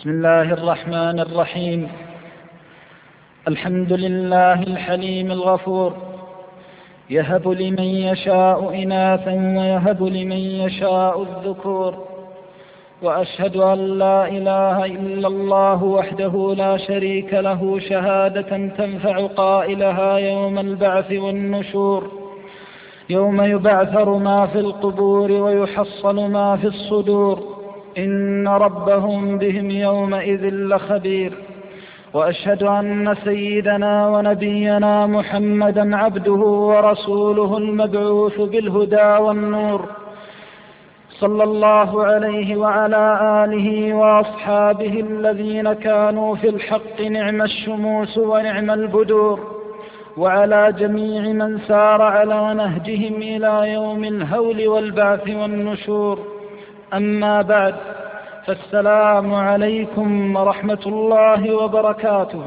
بسم الله الرحمن الرحيم. الحمد لله الحليم الغفور، يهب لمن يشاء إناثا ويهب لمن يشاء الذكور، وأشهد أن لا إله إلا الله وحده لا شريك له شهادة تنفع قائلها يوم البعث والنشور، يوم يبعثر ما في القبور ويحصل ما في الصدور، إن ربهم بهم يومئذ لخبير. وأشهد أن سيدنا ونبينا محمدا عبده ورسوله المبعوث بالهدى والنور، صلى الله عليه وعلى آله وأصحابه الذين كانوا في الحق نعم الشموس ونعم البدور، وعلى جميع من سار على نهجهم إلى يوم الهول والبعث والنشور. أما بعد، فالسلام عليكم ورحمة الله وبركاته.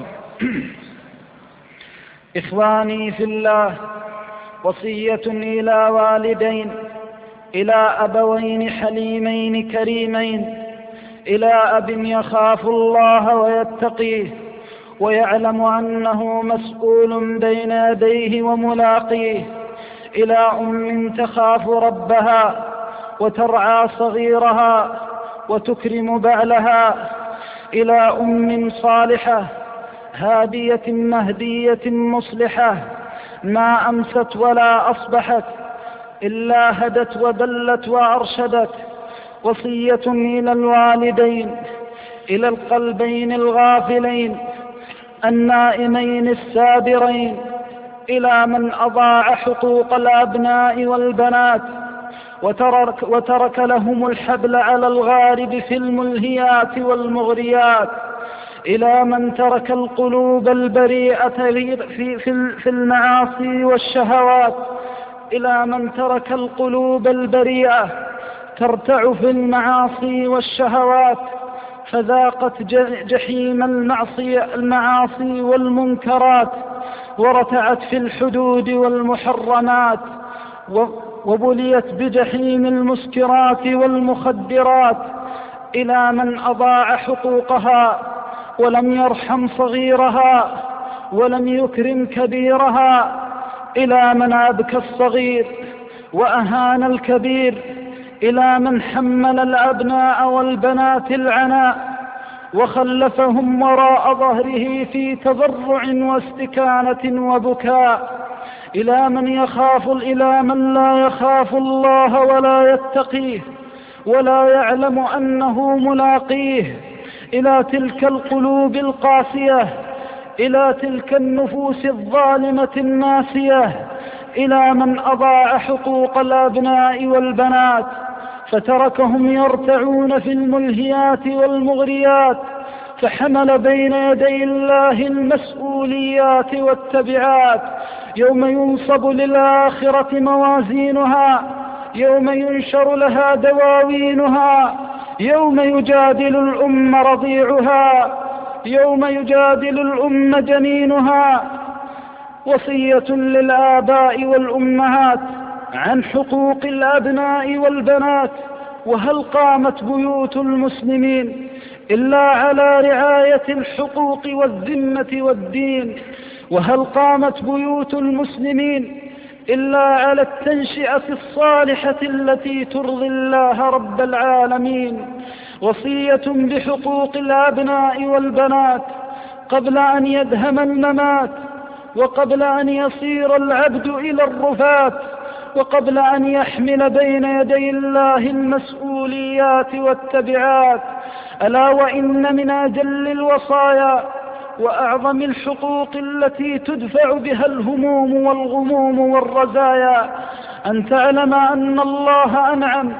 إخواني في الله، وصية إلى والدين، إلى أبوين حليمين كريمين، إلى أب يخاف الله ويتقيه ويعلم أنه مسؤول بين يديه وملاقيه، إلى أم تخاف ربها وترعى صغيرها وتكرم بعلها، إلى أم صالحة هادية مهدية مصلحة ما أمست ولا أصبحت إلا هدت ودلت وأرشدت. وصية إلى الوالدين، إلى القلبين الغافلين النائمين السابرين، إلى من أضاع حقوق الأبناء والبنات وترك لهم الحبل على الغارب في الملهيات والمغريات، إلى من ترك القلوب البريئة في المعاصي والشهوات، إلى من ترك القلوب البريئة ترتع في المعاصي والشهوات، فذاقت جحيم المعاصي والمنكرات، ورتعت في الحدود والمحرمات، وبليت بجحيم المسكرات والمخدرات، إلى من أضاع حقوقها ولم يرحم صغيرها ولم يكرم كبيرها، إلى من أبكى الصغير وأهان الكبير، إلى من حمل الأبناء والبنات العناء وخلفهم وراء ظهره في تضرع واستكانة وبكاء، إلى من لا يخاف الله ولا يتقيه ولا يعلم أنه ملاقيه، إلى تلك القلوب القاسية، إلى تلك النفوس الظالمة الناسية، إلى من أضاع حقوق الأبناء والبنات فتركهم يرتعون في الملهيات والمغريات، فحمل بين يدي الله المسؤوليات والتبعات، يوم ينصب للآخرة موازينها، يوم ينشر لها دواوينها، يوم يجادل الأم رضيعها، يوم يجادل الأم جنينها. وصية للآباء والأمهات عن حقوق الأبناء والبنات. وهل قامت بيوت المسلمين إلا على رعاية الحقوق والذمة والدين؟ وهل قامت بيوت المسلمين إلا على التنشئة الصالحة التي ترضي الله رب العالمين؟ وصية بحقوق الأبناء والبنات قبل أن يدهم الممات، وقبل أن يصير العبد إلى الرفات، وقبل أن يحمل بين يدي الله المسؤوليات والتبعات. ألا وإن من أجل الوصايا وأعظم الحقوق التي تدفع بها الهموم والغموم والرزايا أن تعلم أن الله أنعم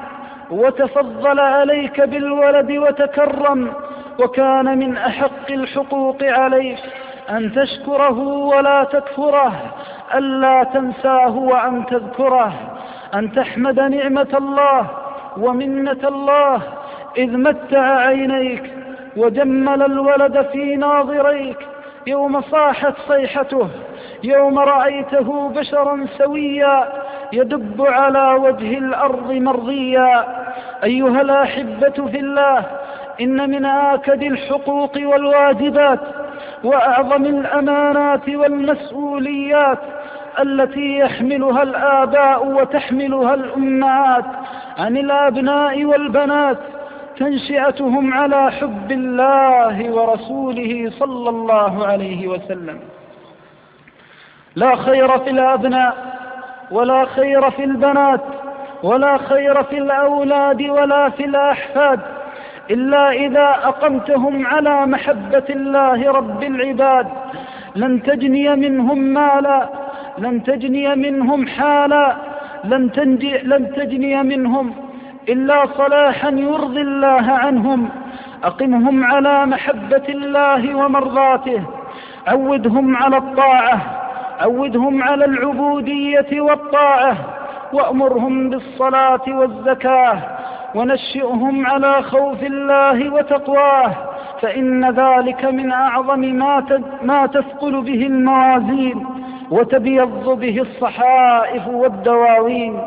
وتفضل عليك بالولد وتكرم، وكان من أحق الحقوق عليك أن تشكره ولا تكفره، ألا تنساه وأن تذكره، أن تحمد نعمة الله ومنة الله إذ متع عينيك وجمل الولد في ناظريك، يوم صاحت صيحته، يوم رأيته بشرا سويا يدب على وجه الأرض مرضيا. أيها الأحبة في الله، إن من آكد الحقوق والواجبات وأعظم الأمانات والمسؤوليات التي يحملها الآباء وتحملها الأمهات عن الأبناء والبنات تنشئتهم على حب الله ورسوله صلى الله عليه وسلم. لا خير في الأبناء ولا خير في البنات ولا خير في الأولاد ولا في الأحفاد إلا إذا أقمتهم على محبة الله رب العباد. لن تجني منهم مالا، لن تجني منهم حالا، لن تجني منهم إلا صلاحا يرضي الله عنهم. أقمهم على محبة الله ومرضاته، عودهم على الطاعة، عودهم على العبودية والطاعة، وأمرهم بالصلاة والزكاة، ونشئهم على خوف الله وتقواه، فإن ذلك من أعظم ما تثقل به الموازين وتبيض به الصحائف والدواوين.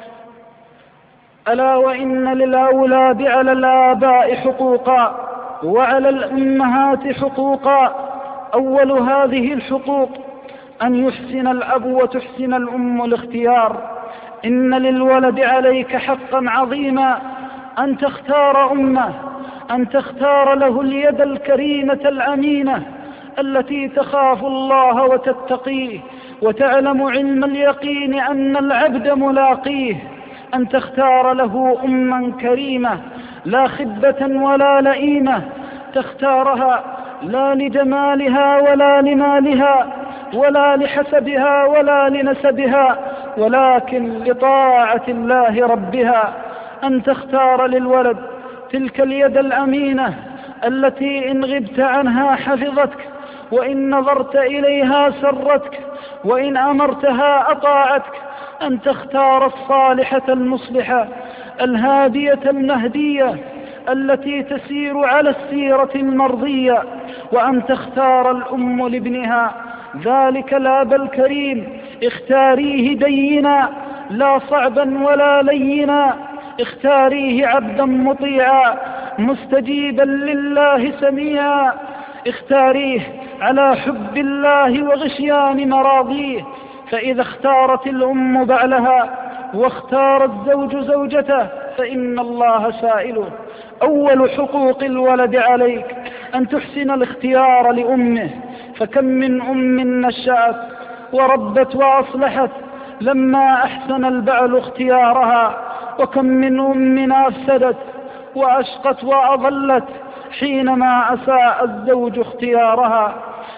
ألا وإن للأولاد على الآباء حقوقا وعلى الأمهات حقوقا. أول هذه الحقوق أن يحسن الأب وتحسن الأم الاختيار. إن للولد عليك حقا عظيما أن تختار أمه، أن تختار له اليد الكريمة الأمينة التي تخاف الله وتتقيه وتعلم علم اليقين أن العبد ملاقيه. أن تختار له أما كريمة لا خبة ولا لئيمة، تختارها لا لجمالها ولا لمالها ولا لحسبها ولا لنسبها، ولكن لطاعة الله ربها. أن تختار للولد تلك اليد الأمينة التي إن غبت عنها حفظتك، وإن نظرت إليها سرتك، وإن أمرتها أطاعتك. أن تختار الصالحة المصلحة الهادية المهدية التي تسير على السيرة المرضية. وأن تختار الأم لابنها ذلك الأب الكريم، اختاريه دينا لا صعبا ولا لينا، اختاريه عبدا مطيعا مستجيبا لله سميعا، اختاريه على حب الله وغشيان مراضيه. فإذا اختارت الأم بعلها واختار الزوج زوجته فإن الله سائله. أول حقوق الولد عليك أن تحسن الاختيار لأمه، فكم من أم نشأت وربت وأصلحت لما أحسن البعل اختيارها، وكم من أم أفسدت وأشقت وأضلت حينما أساء الزوج اختيارها.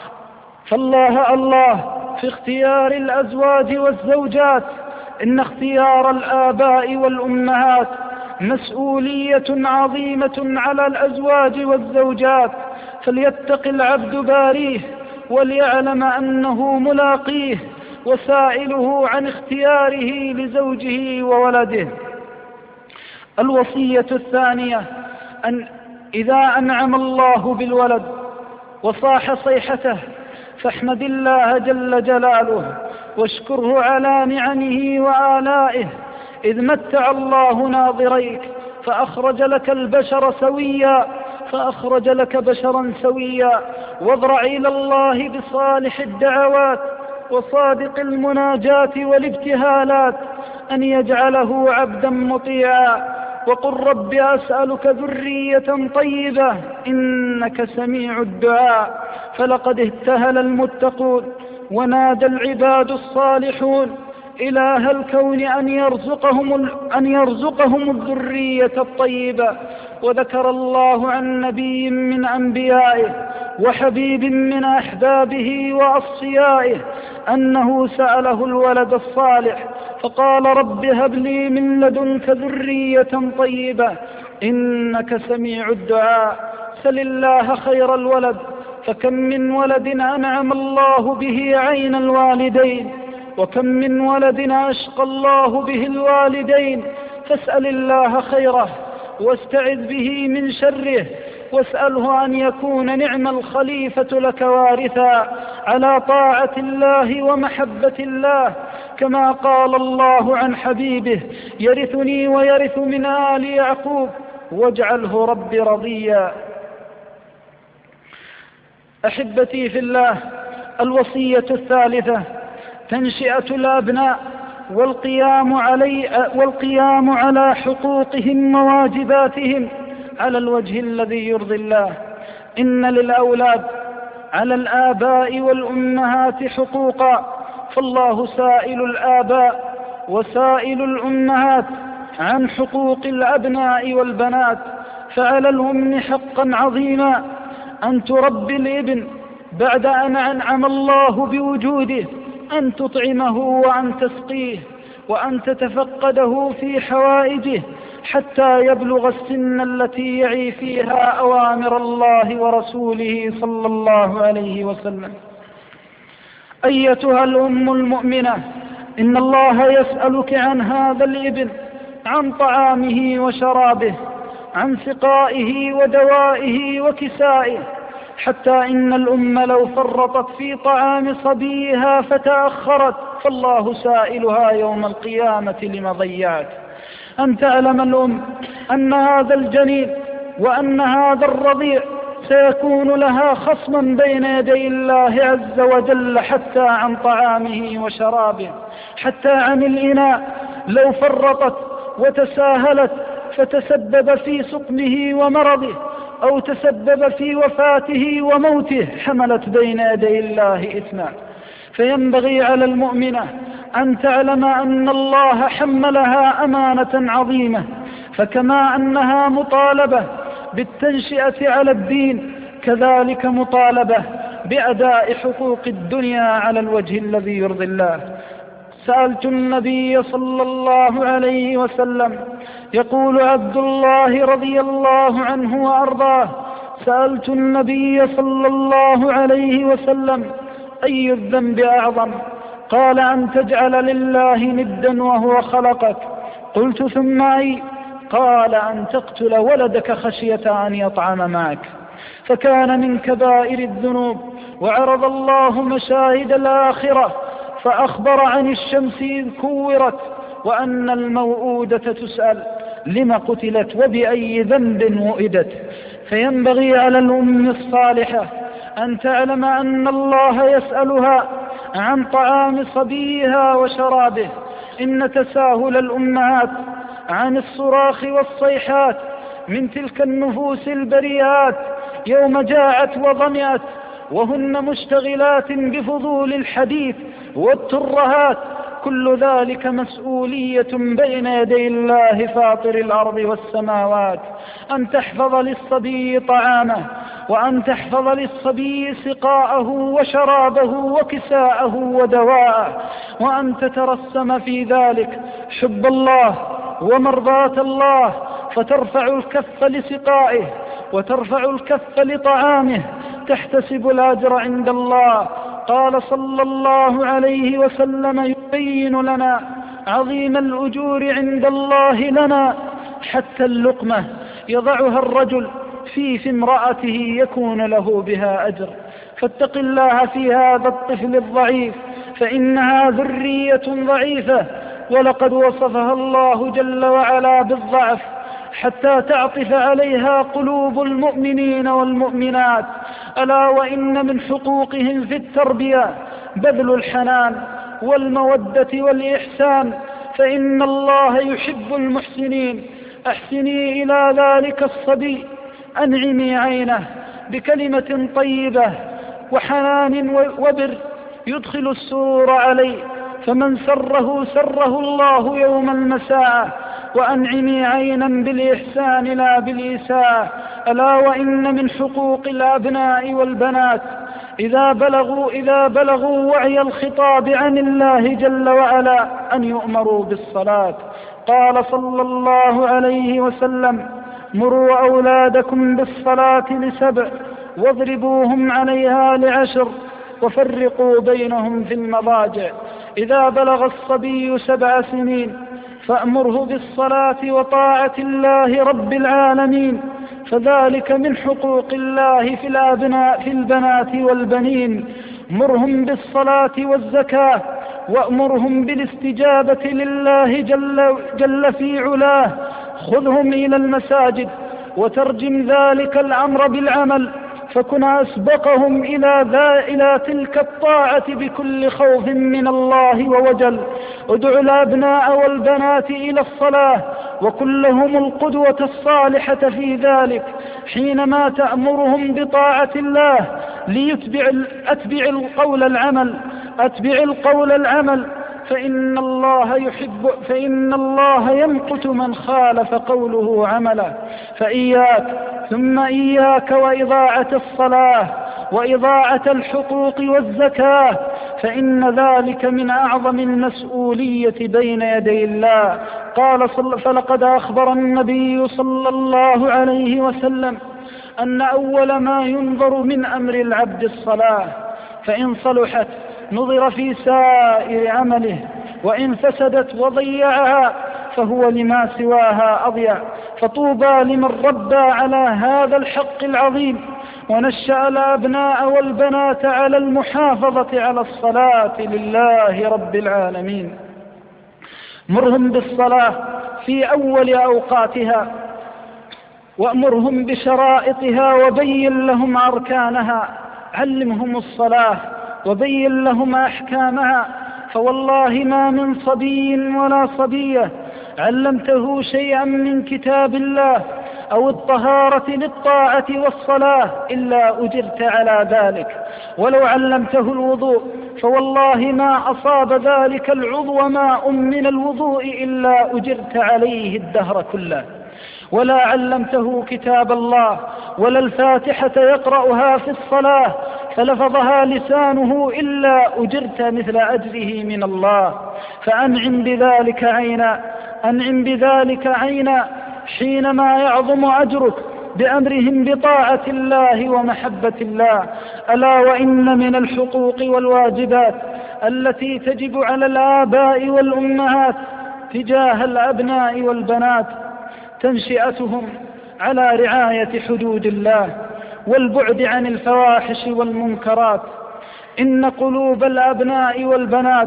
فالله الله في اختيار الأزواج والزوجات. إن اختيار الآباء والأمهات مسؤولية عظيمة على الأزواج والزوجات، فليتق العبد باريه وليعلم أنه ملاقيه وسائله عن اختياره لزوجه وولده. الوصية الثانية أن إذا أنعم الله بالولد وصاح صيحته فاحمد الله جل جلاله واشكره على نعمه وآلائه، إذ متع الله ناظريك فأخرج لك البشر سويا، فأخرج لك بشرا سويا. واضرع إلى الله بصالح الدعوات وصادق المناجات والابتهالات أن يجعله عبدا مطيعا، وقل رب أسألك ذرية طيبة إنك سميع الدعاء. فلقد ابتهل المتقون ونادى العباد الصالحون إله الكون أن يرزقهم الذرية الطيبة. وذكر الله عن نبي من أنبيائه وحبيب من أحبابه وأصفيائه أنه سأله الولد الصالح فقال رب هب لي من لدنك ذرية طيبة إنك سميع الدعاء. سل الله خير الولد، فكم من ولد أنعم الله به عين الوالدين، وكم من ولد أشقى الله به الوالدين. فاسأل الله خيره واستعذ به من شره، واسأله أن يكون نعم الخليفة لك وارثا على طاعة الله ومحبة الله، كما قال الله عن حبيبه يرثني ويرث من آل يعقوب واجعله رب رضيا. أحبتي في الله، الوصية الثالثة تنشئة الأبناء والقيام على حقوقهم وواجباتهم على الوجه الذي يرضي الله. إن للأولاد على الآباء والأمهات حقوقا، فالله سائل الآباء وسائل الأمهات عن حقوق الأبناء والبنات. فعلى الأم حقا عظيما أن تربي الابن بعد أن أنعم الله بوجوده، أن تطعمه وأن تسقيه وأن تتفقده في حوائجه حتى يبلغ السن التي يعي فيها أوامر الله ورسوله صلى الله عليه وسلم. أيتها الأم المؤمنة، إن الله يسألك عن هذا الابن، عن طعامه وشرابه، عن سقائه ودوائه وكسائه، حتى إن الأم لو فرطت في طعام صبيها فتأخرت فالله سائلها يوم القيامة لما ضيعت. أن تعلم الأم أن هذا الجنين وأن هذا الرضيع سيكون لها خصما بين يدي الله عز وجل، حتى عن طعامه وشرابه، حتى عن الإناء لو فرطت وتساهلت فتسبب في سقمه ومرضه أو تسبب في وفاته وموته حملت بين يدي الله إثما. فينبغي على المؤمنة أن تعلم أن الله حملها أمانة عظيمة، فكما أنها مطالبة بالتنشئة على الدين، كذلك مطالبة بأداء حقوق الدنيا على الوجه الذي يرضي الله. سألت النبي صلى الله عليه وسلم، يقول عبد الله رضي الله عنه وأرضاه: سألت النبي صلى الله عليه وسلم: أي الذنب أعظم؟ قال: أن تجعل لله ندا وهو خلقك. قلت: ثم أي؟ قال: أن تقتل ولدك خشية أن يطعم معك. فكان من كبائر الذنوب. وعرض الله مشاهد الآخرة فأخبر عن الشمس إذ كورت، وأن الموءودة تسأل لم قتلت وبأي ذنب وئدت. فينبغي على الأم الصالحة أن تعلم أن الله يسألها عن طعام صبيها وشرابه. إن تساهل الأمهات عن الصراخ والصيحات من تلك النفوس البريئات يوم جاعت وظمئت وهن مشتغلات بفضول الحديث والترهات، كل ذلك مسؤولية بين يدي الله فاطر الأرض والسماوات. أن تحفظ للصبي طعامه، وأن تحفظ للصبي سقاءه وشرابه وكساءه ودواءه، وأن تترسم في ذلك حب الله ومرضاة الله، فترفع الكف لسقائه وترفع الكف لطعامه تحتسب الأجر عند الله. قال صلى الله عليه وسلم: يبين لنا عظيم الأجور عند الله لنا حتى اللقمة يضعها الرجل في امرأته يكون له بها أجر. فاتق الله في هذا الطفل الضعيف، فإنها ذرية ضعيفة، ولقد وصفها الله جل وعلا بالضعف حتى تعطف عليها قلوب المؤمنين والمؤمنات. ألا وإن من حقوقهم في التربية بذل الحنان والمودة والإحسان، فإن الله يحب المحسنين. أحسني إلى ذلك الصبي، أنعمي عينه بكلمة طيبة وحنان وبر يدخل السرور عليه، فمن سره سره الله يوم المساء. وأنعمي عينا بالإحسان لا بالإساءة. ألا وإن من حقوق الأبناء والبنات إذا بلغوا وعي الخطاب عن الله جل وعلا أن يؤمروا بالصلاة. قال صلى الله عليه وسلم: مروا أولادكم بالصلاة ل7 واضربوهم عليها ل10 وفرقوا بينهم في المضاجع. إذا بلغ الصبي 7 سنين فأمره بالصلاة وطاعة الله رب العالمين، فذلك من حقوق الله في البنات والبنين. مرهم بالصلاة والزكاة، وأمرهم بالاستجابة لله جل في علاه. خذهم إلى المساجد وترجم ذلك الأمر بالعمل، فكن أسبقهم إلى تلك الطاعة بكل خوف من الله ووجل. ادع الأبناء والبنات إلى الصلاة وكن لهم القدوة الصالحة في ذلك حينما تأمرهم بطاعة الله. أتبع القول العمل فإن الله يمقت من خالف قوله عملا. فإياك ثم إياك وإضاعة الصلاة وإضاعة الحقوق والزكاة، فإن ذلك من أعظم المسؤولية بين يدي الله. فلقد أخبر النبي صلى الله عليه وسلم أن أول ما ينظر من أمر العبد الصلاة، فإن صلحت نظر في سائر عمله، وإن فسدت وضيعها فهو لما سواها أضيع. فطوبى لمن ربى على هذا الحق العظيم ونشأ الأبناء والبنات على المحافظة على الصلاة لله رب العالمين. مرهم بالصلاة في أول أوقاتها، وأمرهم بشرائطها وبين لهم أركانها. علمهم الصلاة وبين لهم أحكامها، فوالله ما من صبي ولا صبية علمته شيئا من كتاب الله أو الطهارة للطاعة والصلاة إلا أجرت على ذلك. ولو علمته الوضوء فوالله ما أصاب ذلك العضو ماء من الوضوء إلا أجرت عليه الدهر كله. ولا علمته كتاب الله ولا الفاتحة يقرأها في الصلاة فلفظها لسانه إلا أجرت مثل أجره من الله. فأنعم بذلك عينا حينما يعظم أجرك بأمرهم بطاعة الله ومحبة الله. ألا وإن من الحقوق والواجبات التي تجب على الآباء والأمهات تجاه الأبناء والبنات تنشئتهم على رعاية حدود الله والبعد عن الفواحش والمنكرات. إن قلوب الأبناء والبنات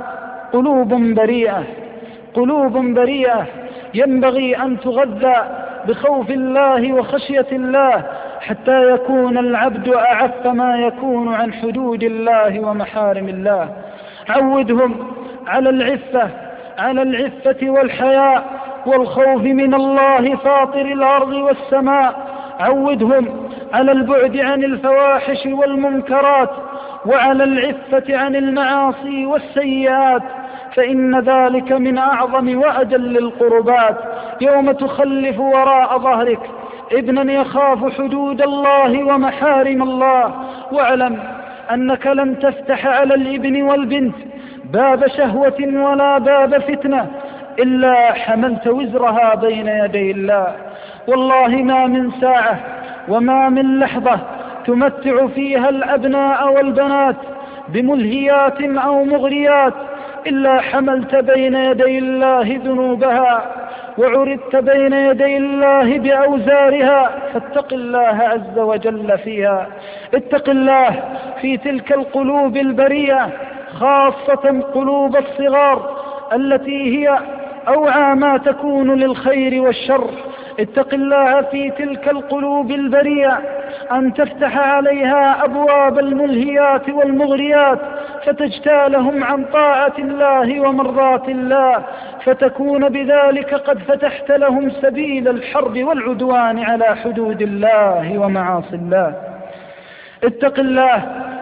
قلوب بريئة ينبغي أن تغذى بخوف الله وخشية الله حتى يكون العبد أعف ما يكون عن حدود الله ومحارم الله. عودهم على العفة والحياء والخوف من الله فاطر الأرض والسماء. عودهم على البعد عن الفواحش والمنكرات وعلى العفة عن المعاصي والسيئات، فإن ذلك من أعظم وأجل القربات. يوم تخلف وراء ظهرك ابنا يخاف حدود الله ومحارم الله، واعلم أنك لن تفتح على الابن والبنت باب شهوة ولا باب فتنة إلا حملت وزرها بين يدي الله. والله ما من ساعة وما من لحظة تمتع فيها الأبناء والبنات بملهيات أو مغريات إلا حملت بين يدي الله ذنوبها وعرضت بين يدي الله بأوزارها. فاتق الله عز وجل فيها. اتق الله في تلك القلوب البريئة، خاصة قلوب الصغار التي هي أوعى ما تكون للخير والشر. اتق الله في تلك القلوب البريئة أن تفتح عليها أبواب الملهيات والمغريات فتجتالهم عن طاعة الله ومرضات الله، فتكون بذلك قد فتحت لهم سبيل الحرب والعدوان على حدود الله ومعاصي الله. اتق الله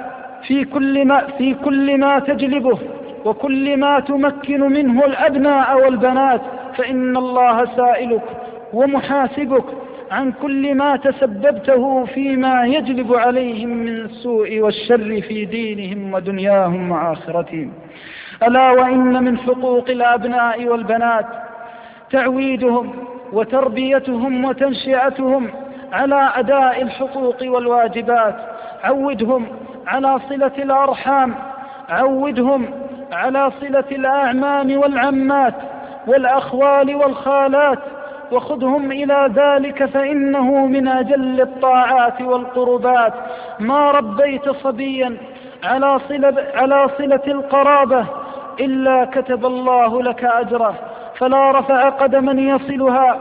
في كل ما تجلبه وكل ما تمكن منه الأبناء والبنات، فإن الله سائلك ومحاسبك عن كل ما تسببته فيما يجلب عليهم من السوء والشر في دينهم ودنياهم وآخرتهم. ألا وإن من حقوق الأبناء والبنات تعويدهم وتربيتهم وتنشئتهم على أداء الحقوق والواجبات. عودهم على صلة الأرحام، عودهم على صلة الأعمام والعمات والأخوال والخالات، وخذهم إلى ذلك فإنه من أجل الطاعات والقربات. ما ربيت صبيا على صلة القرابة إلا كتب الله لك أجره، فلا رفع قدما يصلها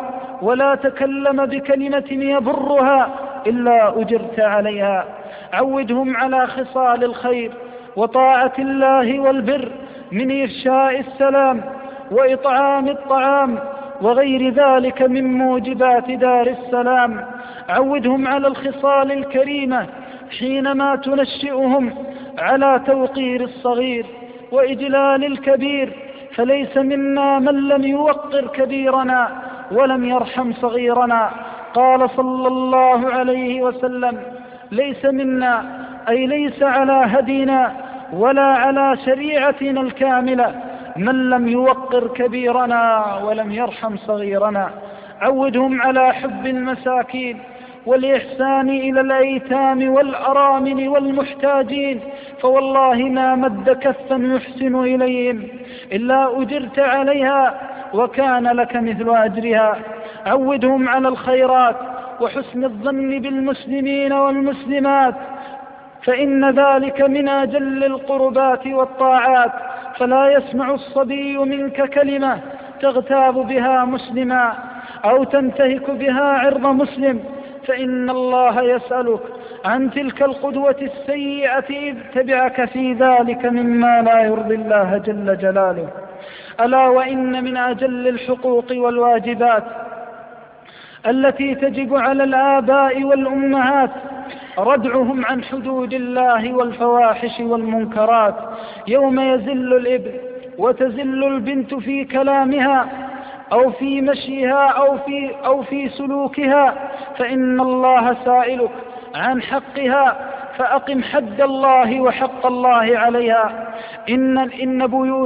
ولا تكلم بكلمة يبرها إلا أجرت عليها. عودهم على خصال الخير وطاعة الله والبر من إفشاء السلام وإطعام الطعام وغير ذلك من موجبات دار السلام. عودهم على الخصال الكريمة حينما تنشئهم على توقير الصغير وإجلال الكبير، فليس منا من لم يوقر كبيرنا ولم يرحم صغيرنا. قال صلى الله عليه وسلم: ليس منا، أي ليس على هدينا ولا على شريعتنا الكاملة من لم يوقر كبيرنا ولم يرحم صغيرنا. عودهم على حب المساكين والإحسان إلى الأيتام والأرامل والمحتاجين، فوالله ما مد كفا يحسن إليهم إلا أجرت عليها وكان لك مثل أجرها. عودهم على الخيرات وحسن الظن بالمسلمين والمسلمات، فإن ذلك من أجل القربات والطاعات. فلا يسمع الصبي منك كلمة تغتاب بها مسلما أو تنتهك بها عرض مسلم، فإن الله يسألك عن تلك القدوة السيئة إذ تبعك في ذلك مما لا يرضي الله جل جلاله. ألا وإن من أجل الحقوق والواجبات التي تجب على الآباء والأمهات ردعهم عن حدود الله والفواحش والمنكرات. يوم يزل الابن وتزل البنت في كلامها أو في مشيها أو في سلوكها، فإن الله سائلك عن حقها، فأقم حد الله وحق الله عليها. إن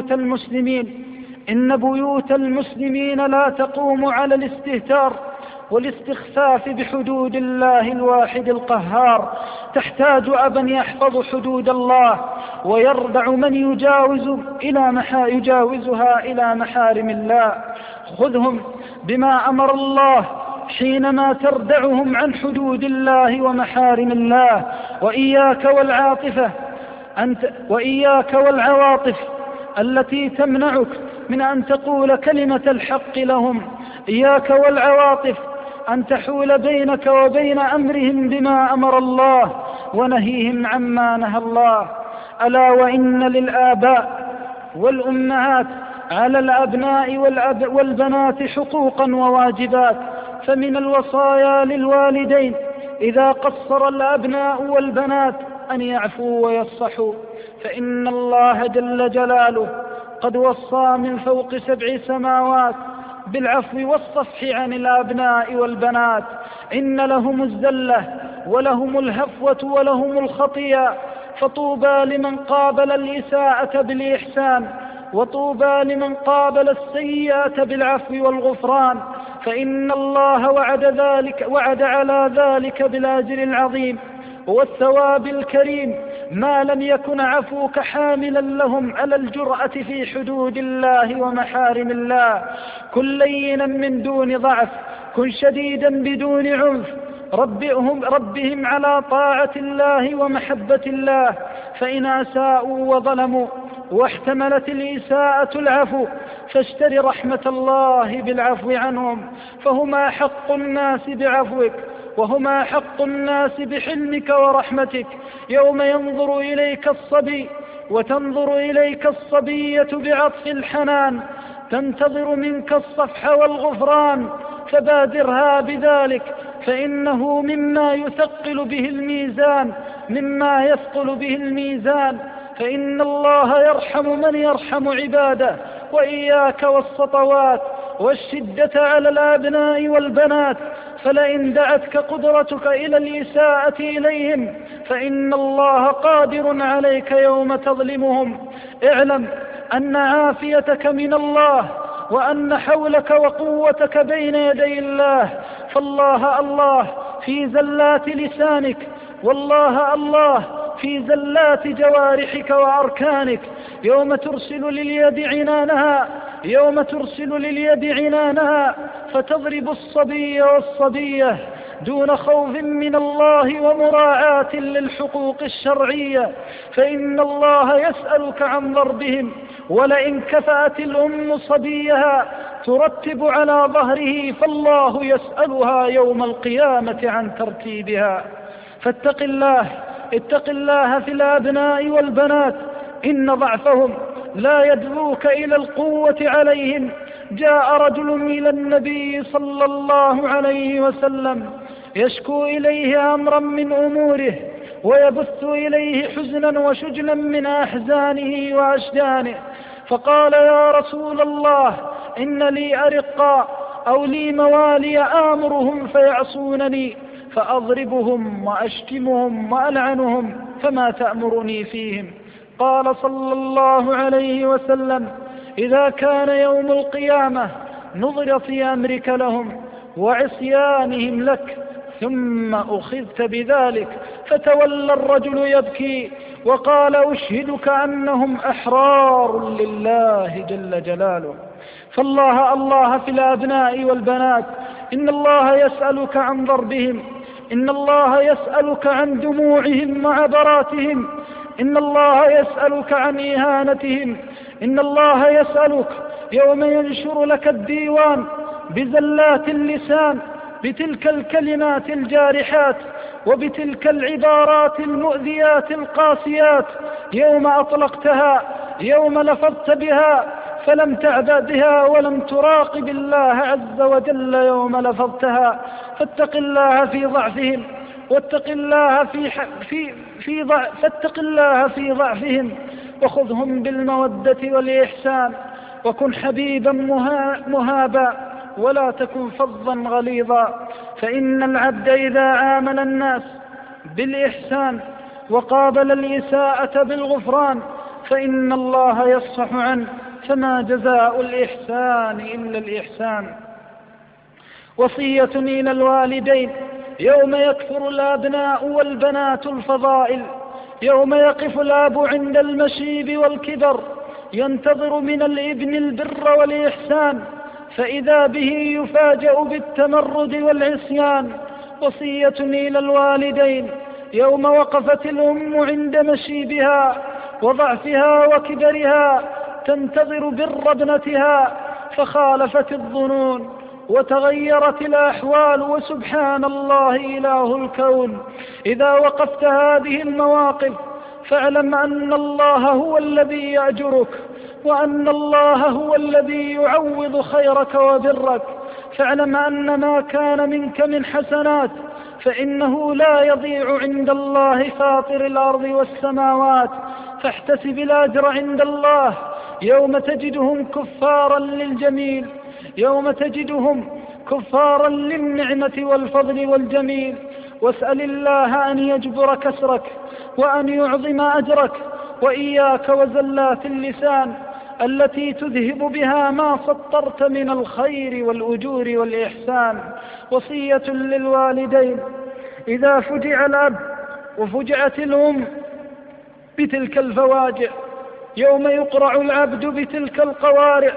بيوت المسلمين لا تقوم على الاستهتار والاستخفاف بحدود الله الواحد القهار، تحتاج أبا يحفظ حدود الله ويردع من يجاوزها إلى محارم الله. خذهم بما أمر الله حينما تردعهم عن حدود الله ومحارم الله، وإياك والعواطف التي تمنعك من أن تقول كلمة الحق لهم. إياك والعواطف أن تحول بينك وبين أمرهم بما أمر الله ونهيهم عما نهى الله. ألا وإن للآباء والأمهات على الأبناء والبنات حقوقا وواجبات، فمن الوصايا للوالدين إذا قصر الأبناء والبنات أن يعفوا ويصفحوا، فإن الله جل جلاله قد وصى من فوق 7 سماوات بالعفو والصفح عن الأبناء والبنات. إن لهم الزلة ولهم الهفوة ولهم الخطيئة، فطوبى لمن قابل الإساءة بالإحسان، وطوبى لمن قابل السيئة بالعفو والغفران، فإن الله وعد على ذلك بالأجر العظيم والثواب الكريم ما لم يكن عفوك حاملا لهم على الجرأة في حدود الله ومحارم الله. كن لينا من دون ضعف، كن شديدا بدون عنف، ربهم على طاعة الله ومحبة الله. فإن أساءوا وظلموا واحتملت الإساءة العفو، فاشتر رحمة الله بالعفو عنهم، فهما حق الناس بعفوك وهما حق الناس بحلمك ورحمتك. يوم ينظر إليك الصبي وتنظر إليك الصبية بعطف الحنان، تنتظر منك الصفح والغفران، فبادرها بذلك، فإنه مما يثقل به الميزان، فإن الله يرحم من يرحم عباده. وإياك والسطوات والشدة على الأبناء والبنات، فلئن دعتك قدرتك إلى الإساءة إليهم فإن الله قادر عليك يوم تظلمهم. اعلم أن عافيتك من الله، وأن حولك وقوتك بين يدي الله. فالله الله في زلات لسانك، والله الله في زلات جوارحك وأركانك. يوم ترسل لليد عنانها فتضرب الصبي والصبية دون خوف من الله ومراعاة للحقوق الشرعية، فإن الله يسألك عن ضربهم. ولئن كفأت الأم صبيها ترتب على ظهره فالله يسألها يوم القيامة عن ترتيبها. فاتق الله، اتق الله في الأبناء والبنات، إن ضعفهم لا يدعوك إلى القوة عليهم. جاء رجل إلى النبي صلى الله عليه وسلم يشكو إليه أمرا من أموره ويبث إليه حزنا وشجنا من أحزانه وأشجانه، فقال: يا رسول الله، إن لي أرقا أو لي موالي آمرهم فيعصونني فأضربهم وأشتمهم وألعنهم، فما تأمرني فيهم؟ قال صلى الله عليه وسلم: إذا كان يوم القيامة نظر في أمرك لهم وعصيانهم لك ثم أخذت بذلك. فتولى الرجل يبكي وقال: أشهدك أنهم أحرار لله جل جلاله. فالله الله في الأبناء والبنات، إن الله يسألك عن ضربهم، إن الله يسألك عن دموعهم وعبراتهم، إن الله يسألك عن إهانتهم، إن الله يسألك يوم ينشر لك الديوان بزلات اللسان بتلك الكلمات الجارحات وبتلك العبارات المؤذيات القاسيات، يوم أطلقتها، يوم لفظت بها فلم تعبأ بها ولم تراقب الله عز وجل يوم لفظتها. فاتق الله في ضعفهم، واتق الله فاتق الله في ضعفهم، وخذهم بالمودة والإحسان، وكن حبيبا مهابا ولا تكن فظا غليظا. فإن العبد إذا عامل الناس بالإحسان وقابل الإساءة بالغفران فإن الله يصفح عنه، فما جزاء الإحسان إلا الإحسان. وصية إلى الوالدين يوم يكثر الأبناء والبنات الفضائل، يوم يقف الأب عند المشيب والكبر ينتظر من الابن البر والإحسان، فإذا به يفاجأ بالتمرد والعصيان. وصية إلى الوالدين يوم وقفت الأم عند مشيبها وضعفها وكبرها تنتظر بر ابنتها فخالفت الظنون وتغيرت الأحوال، وسبحان الله إله الكون. إذا وقفت هذه المواقف فاعلم أن الله هو الذي يأجرك، وأن الله هو الذي يعوض خيرك وبرك. فاعلم أن ما كان منك من حسنات فإنه لا يضيع عند الله فاطر الأرض والسماوات، فاحتسب الأجر عند الله يوم تجدهم كفارا للجميل، يوم تجدهم كفارا للنعمة والفضل والجميل. واسأل الله أن يجبر كسرك وأن يعظم أجرك، وإياك وزلات اللسان التي تذهب بها ما سطرت من الخير والأجور والإحسان. وصية للوالدين إذا فجع الأب وفجعت الأم بتلك الفواجع، يوم يقرع العبد بتلك القوارع،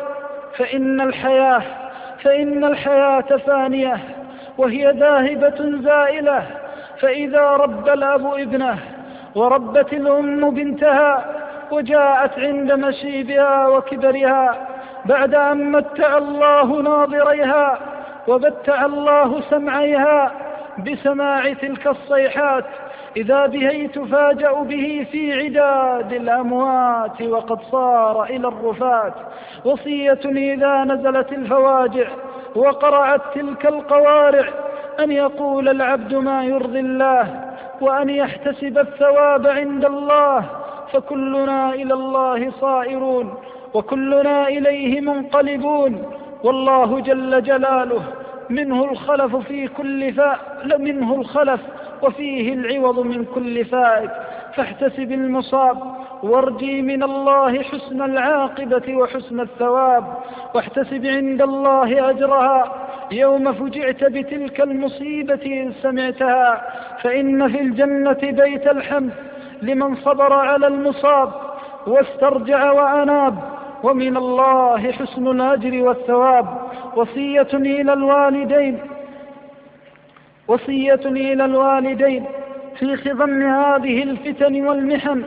فإن الحياة فانية وهي ذاهبة زائلة. فإذا رب الأب ابنه وربت الأم بنتها وجاءت عند مشيبها وكبرها بعد أن متع الله ناظريها وبتع الله سمعيها بسماع تلك الصيحات، إذا به تفاجأ به في عداد الأموات وقد صار إلى الرفات. وصية إذا نزلت الفواجع وقرعت تلك القوارع أن يقول العبد ما يرضي الله وأن يحتسب الثواب عند الله، فكلنا إلى الله صائرون وكلنا إليه منقلبون، والله جل جلاله منه الخلف منه الخلف وفيه العوض من كل فائت. فاحتسب المصاب وارجي من الله حسن العاقبة وحسن الثواب، واحتسب عند الله أجرها يوم فجعت بتلك المصيبة إن سمعتها، فإن في الجنة بيت الحمد لمن صبر على المصاب واسترجع وأناب، ومن الله حسن الأجر والثواب. وصية إلى الوالدين وصية إلى الوالدين في خضم هذه الفتن والمحن: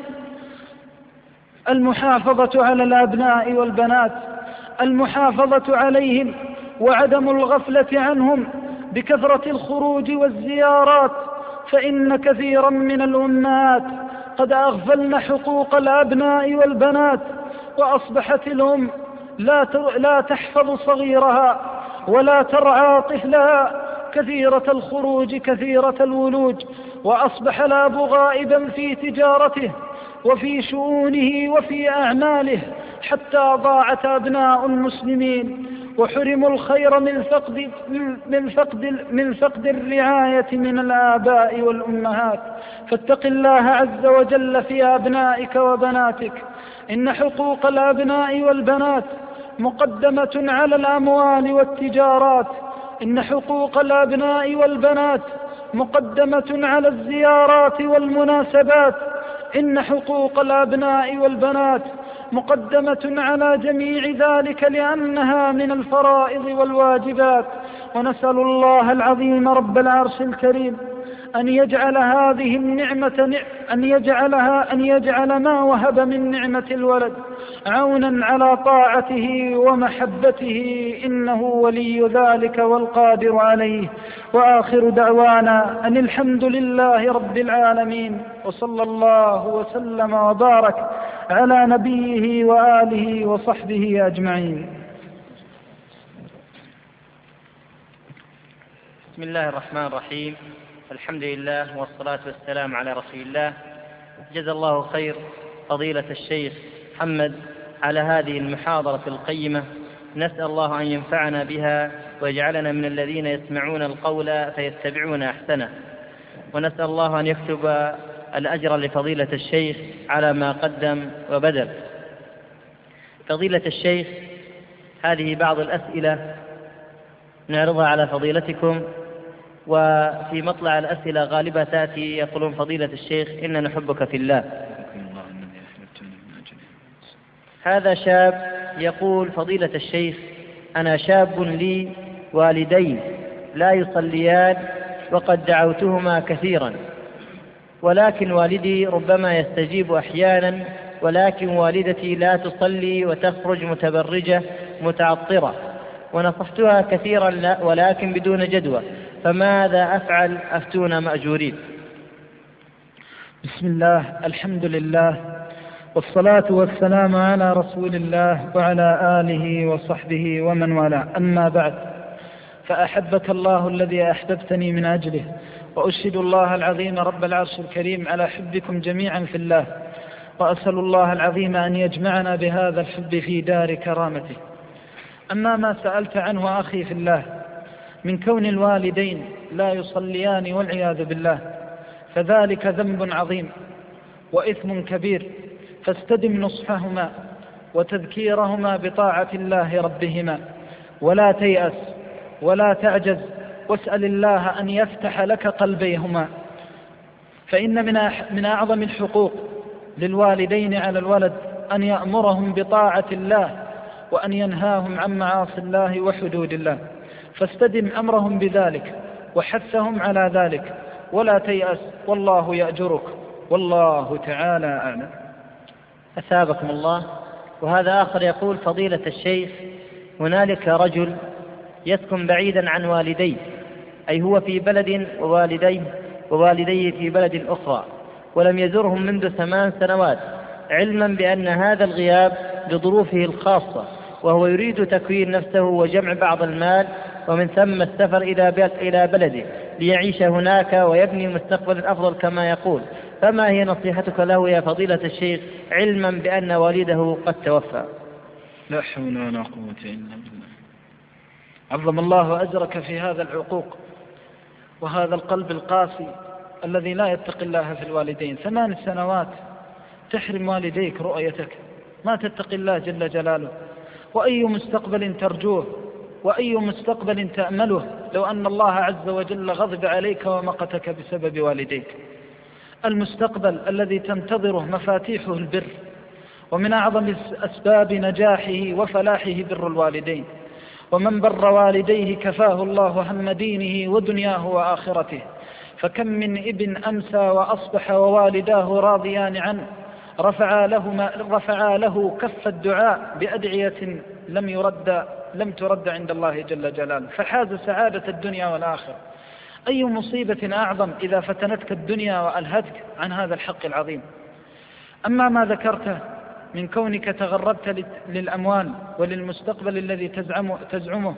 المحافظة على الأبناء والبنات، المحافظة عليهم وعدم الغفلة عنهم بكثرة الخروج والزيارات، فإن كثيرا من الأمهات قد أغفلن حقوق الأبناء والبنات، وأصبحت الأم لا تحفظ صغيرها ولا ترعى طفلها، كثيرة الخروج كثيرة الولوج، وأصبح الأب غائبا في تجارته وفي شؤونه وفي أعماله، حتى ضاعت أبناء المسلمين وحرموا الخير من فقد الرعاية من الآباء والأمهات. فاتق الله عز وجل في أبنائك وبناتك. إن حقوق الأبناء والبنات مقدمة على الأموال والتجارات، إن حقوق الأبناء والبنات مقدمة على الزيارات والمناسبات، إن حقوق الأبناء والبنات مقدمة على جميع ذلك لأنها من الفرائض والواجبات. ونسأل الله العظيم رب العرش الكريم أن يجعل هذه النعمة أن يجعل ما وهب من نعمة الولد عونا على طاعته ومحبته، إنه ولي ذلك والقادر عليه. وآخر دعوانا أن الحمد لله رب العالمين، وصلى الله وسلم وبارك على نبيه وآله وصحبه أجمعين. بسم الله الرحمن الرحيم. الحمد لله والصلاة والسلام على رسول الله. جزا الله خير فضيلة الشيخ محمد على هذه المحاضرة القيمة. نسأل الله أن ينفعنا بها ويجعلنا من الذين يسمعون القول فيتبعون أحسنه، ونسأل الله أن يكتب الأجر لفضيلة الشيخ على ما قدم وبذل. فضيلة الشيخ، هذه بعض الأسئلة نعرضها على فضيلتكم، وفي مطلع الأسئلة غالبا تأتي يقولون: فضيلة الشيخ إننا نحبك في الله. هذا شاب يقول: فضيلة الشيخ، أنا شاب لي والدين لا يصليان وقد دعوتهما كثيرا، ولكن والدي ربما يستجيب أحيانا، ولكن والدتي لا تصلي وتخرج متبرجة متعطرة، ونصحتها كثيرا ولكن بدون جدوى، فماذا أفعل؟ أفتونا مأجورين. بسم الله، الحمد لله، والصلاة والسلام على رسول الله وعلى آله وصحبه ومن والاه. أما بعد، فأحبك الله الذي أحببتني من أجله، وأشهد الله العظيم رب العرش الكريم على حبكم جميعا في الله، وأسأل الله العظيم أن يجمعنا بهذا الحب في دار كرامته. أما ما سألت عنه أخي في الله من كون الوالدين لا يصليان والعياذ بالله، فذلك ذنب عظيم وإثم كبير، فاستدم نصحهما وتذكيرهما بطاعة الله ربهما، ولا تيأس ولا تعجز، واسأل الله أن يفتح لك قلبيهما. فإن من أعظم الحقوق للوالدين على الولد أن يأمرهم بطاعة الله، وأن ينهاهم عن معاصي الله وحدود الله، فاستدم أمرهم بذلك وحثهم على ذلك، ولا تيأس، والله يأجرك، والله تعالى أعلم. أثابكم الله. وهذا آخر يقول: فضيلة الشيخ، هنالك رجل يسكن بعيدا عن والديه، أي هو في بلد ووالديه في بلد أخرى، ولم يزرهم منذ 8 سنوات، علما بأن هذا الغياب لظروفه الخاصة، وهو يريد تكوين نفسه وجمع بعض المال، ومن ثم السفر إلى بلده ليعيش هناك ويبني مستقبلا أفضل كما يقول. فما هي نصيحتك له يا فضيلة الشيخ، علما بأن والده قد توفى؟ لا حول ولا قوة إلا بالله. عظم الله أجرك في هذا العقوق وهذا القلب القاسي الذي لا يتقي الله في الوالدين. 8 سنوات تحرم والديك رؤيتك، ما تتقي الله جل جلاله. وأي مستقبل ترجوه وأي مستقبل تأمله لو أن الله عز وجل غضب عليك ومقتك بسبب والديك؟ المستقبل الذي تنتظره مفاتيحه البر، ومن أعظم أسباب نجاحه وفلاحه بر الوالدين. ومن بر والديه كفاه الله هم دينه ودنياه وآخرته. فكم من ابن أمسى وأصبح ووالداه راضيان عنه، رفعا له كف الدعاء بأدعية لم ترد عند الله جل جلاله، فحاز سعادة الدنيا والآخرة. أي مصيبة أعظم إذا فتنتك الدنيا وألهتك عن هذا الحق العظيم. أما ما ذكرته من كونك تغربت للأموال وللمستقبل الذي تزعمه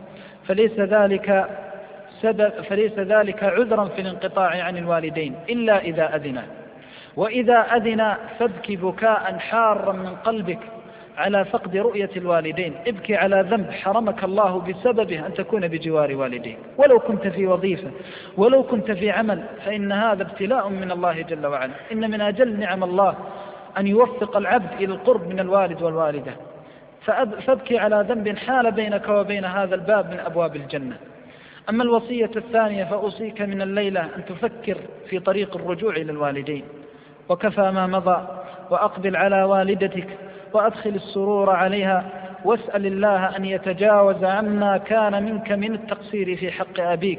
فليس ذلك عذرا في الانقطاع عن الوالدين إلا إذا أذنا، وإذا أذنا فابكي بكاء حارا من قلبك على فقد رؤية الوالدين. ابكي على ذنب حرمك الله بسببه أن تكون بجوار والديك، ولو كنت في وظيفة ولو كنت في عمل، فإن هذا ابتلاء من الله جل وعلا. إن من أجل نعم الله أن يوفق العبد إلى القرب من الوالد والوالدة، فابكي على ذنب حال بينك وبين هذا الباب من أبواب الجنة. أما الوصية الثانية فأوصيك من الليلة أن تفكر في طريق الرجوع إلى الوالدين، وكفى ما مضى، وأقبل على والدتك وأدخل السرور عليها، واسأل الله أن يتجاوز عما كان منك من التقصير في حق أبيك،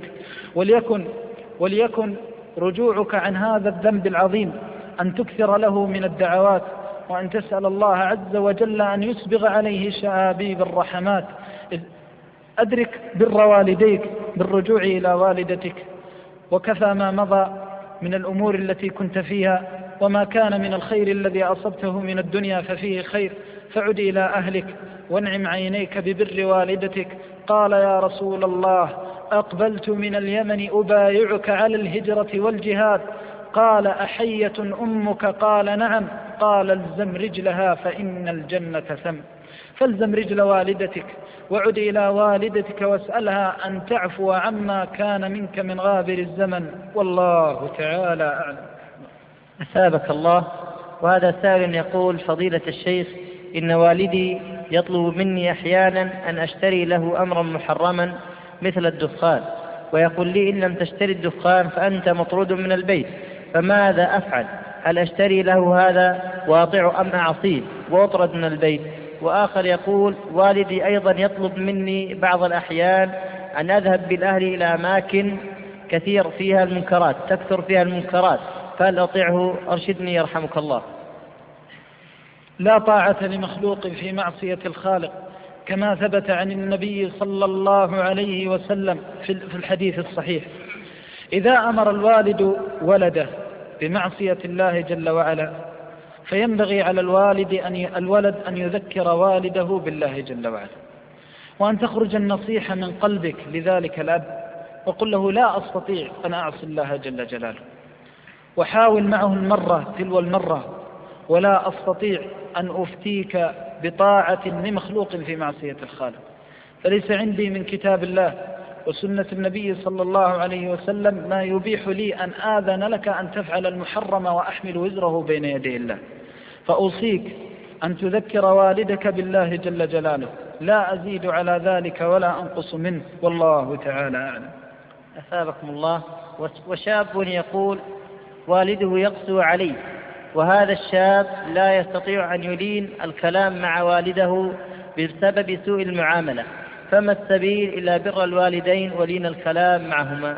وليكن رجوعك عن هذا الذنب العظيم أن تكثر له من الدعوات، وأن تسأل الله عز وجل أن يسبغ عليه شآبيب الرحمات. أدرك بر والديك بالرجوع إلى والدتك، وكفى ما مضى من الأمور التي كنت فيها، وما كان من الخير الذي أصبته من الدنيا ففيه خير، فعد إلى أهلك وانعم عينيك ببر والدتك. قال يا رسول الله أقبلت من اليمن أبايعك على الهجرة والجهاد، قال أحية أمك؟ قال نعم. قال الزم رجلها فإن الجنة ثم. فالزم رجل والدتك وعد إلى والدتك واسألها أن تعفو عما كان منك من غابر الزمن، والله تعالى أعلم. أثابك الله. وهذا سائل يقول: فضيلة الشيخ، إن والدي يطلب مني أحيانا أن أشتري له أمرا محرما مثل الدخان، ويقول لي: إن لم تشتري الدخان فأنت مطرود من البيت، فماذا أفعل؟ هل أشتري له هذا وأطيع أم أعصيه وأطرد من البيت؟ وآخر يقول: والدي أيضا يطلب مني بعض الأحيان أن أذهب بالأهل إلى أماكن كثير فيها المنكرات، تكثر فيها المنكرات، فهل أطيعه؟ أرشدني يرحمك الله. لا طاعة لمخلوق في معصية الخالق، كما ثبت عن النبي صلى الله عليه وسلم في الحديث الصحيح: إذا أمر الوالد ولده بمعصية الله جل وعلا فينبغي على الولد أن يذكر والده بالله جل وعلا، وأن تخرج النصيحة من قلبك لذلك الأب، وقل له: لا أستطيع أن أعصي الله جل جلاله، وحاول معه المرة تلو المرة: ولا أستطيع أن أفتيك بطاعة لمخلوق في معصية الخالق، فليس عندي من كتاب الله وسنة النبي صلى الله عليه وسلم ما يبيح لي أن آذن لك أن تفعل المحرم وأحمل وزره بين يدي الله. فأوصيك أن تذكر والدك بالله جل جلاله، لا أزيد على ذلك ولا أنقص منه، والله تعالى أعلم. أثابكم الله. وشاب يقول: والده يقسو عليه، وهذا الشاب لا يستطيع أن يلين الكلام مع والده بسبب سوء المعاملة، فما السبيل إلى بر الوالدين ولين الكلام معهما؟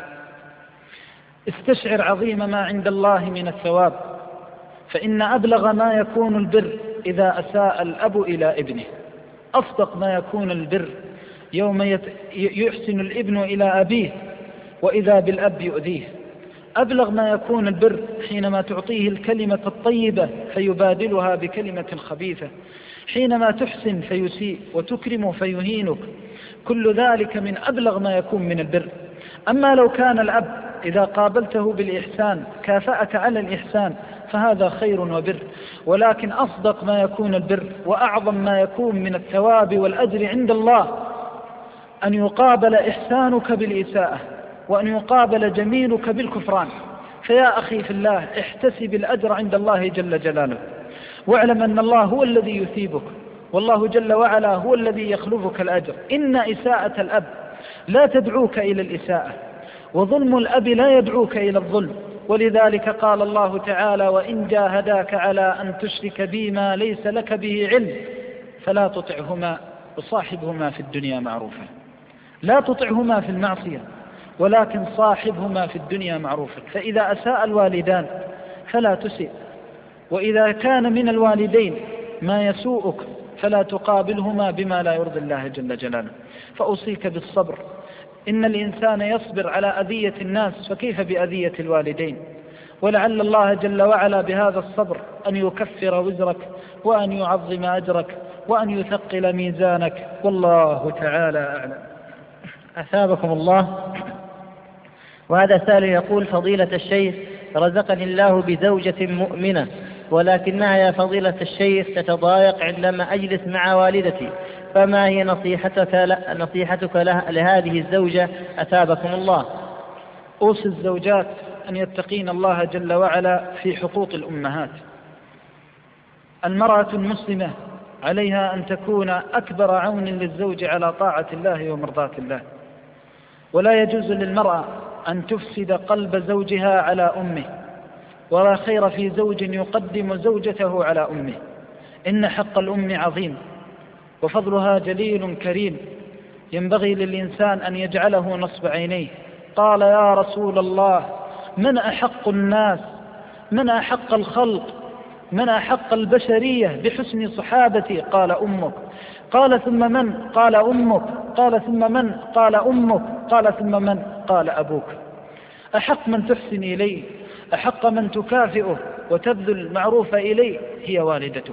استشعر عظيم ما عند الله من الثواب، فإن أبلغ ما يكون البر إذا أساء الأب إلى ابنه. أصدق ما يكون البر يوم يحسن الابن إلى أبيه وإذا بالأب يؤذيه. أبلغ ما يكون البر حينما تعطيه الكلمة الطيبة فيبادلها بكلمة خبيثة، حينما تحسن فيسيء وتكرم فيهينك، كل ذلك من أبلغ ما يكون من البر. أما لو كان الأب إذا قابلته بالإحسان كافأك على الإحسان فهذا خير وبر، ولكن أصدق ما يكون البر وأعظم ما يكون من الثواب والأجر عند الله أن يقابل إحسانك بالإساءة، وأن يقابل جميلك بالكفران. فيا أخي في الله، احتسب الأجر عند الله جل جلاله، واعلم أن الله هو الذي يثيبك، والله جل وعلا هو الذي يخلفك الأجر. إن إساءة الأب لا تدعوك إلى الإساءة، وظلم الأب لا يدعوك إلى الظلم، ولذلك قال الله تعالى: وإن جاهداك على أن تشرك بي ما ليس لك به علم فلا تطعهما وصاحبهما في الدنيا معروفا. لا تطعهما في المعصية ولكن صاحبهما في الدنيا معروفا. فإذا أساء الوالدان فلا تسئ، وإذا كان من الوالدين ما يسوءك فلا تقابلهما بما لا يرضي الله جل جلاله. فأوصيك بالصبر، إن الإنسان يصبر على أذية الناس فكيف بأذية الوالدين؟ ولعل الله جل وعلا بهذا الصبر أن يكفر وزرك وأن يعظم أجرك وأن يثقل ميزانك، والله تعالى أعلم. أثابكم الله. وهذا سائل يقول: فضيلة الشيخ، رزقني الله بزوجة مؤمنة، ولكنها يا فضيلة الشيخ تتضايق عندما أجلس مع والدتي، فما هي نصيحتك لهذه الزوجة أثابكم الله؟ أوصي الزوجات أن يتقين الله جل وعلا في حقوق الأمهات. المرأة المسلمة عليها أن تكون أكبر عون للزوج على طاعة الله ومرضاة الله، ولا يجوز للمرأة أن تفسد قلب زوجها على أمه، ولا خير في زوج يقدم زوجته على أمه. إن حق الأم عظيم وفضلها جليل كريم، ينبغي للإنسان أن يجعله نصب عينيه. قال: يا رسول الله، من أحق الناس، من أحق الخلق، من أحق البشرية بحسن صحابتي؟ قال: أمك. قال: ثم من؟ قال: أمك. قال: ثم من؟ قال: أمك. قال: ثم من؟ قال: أبوك. أحق من تحسن إليه، أحق من تكافئه وتبذل المعروف إليه هي والدتك.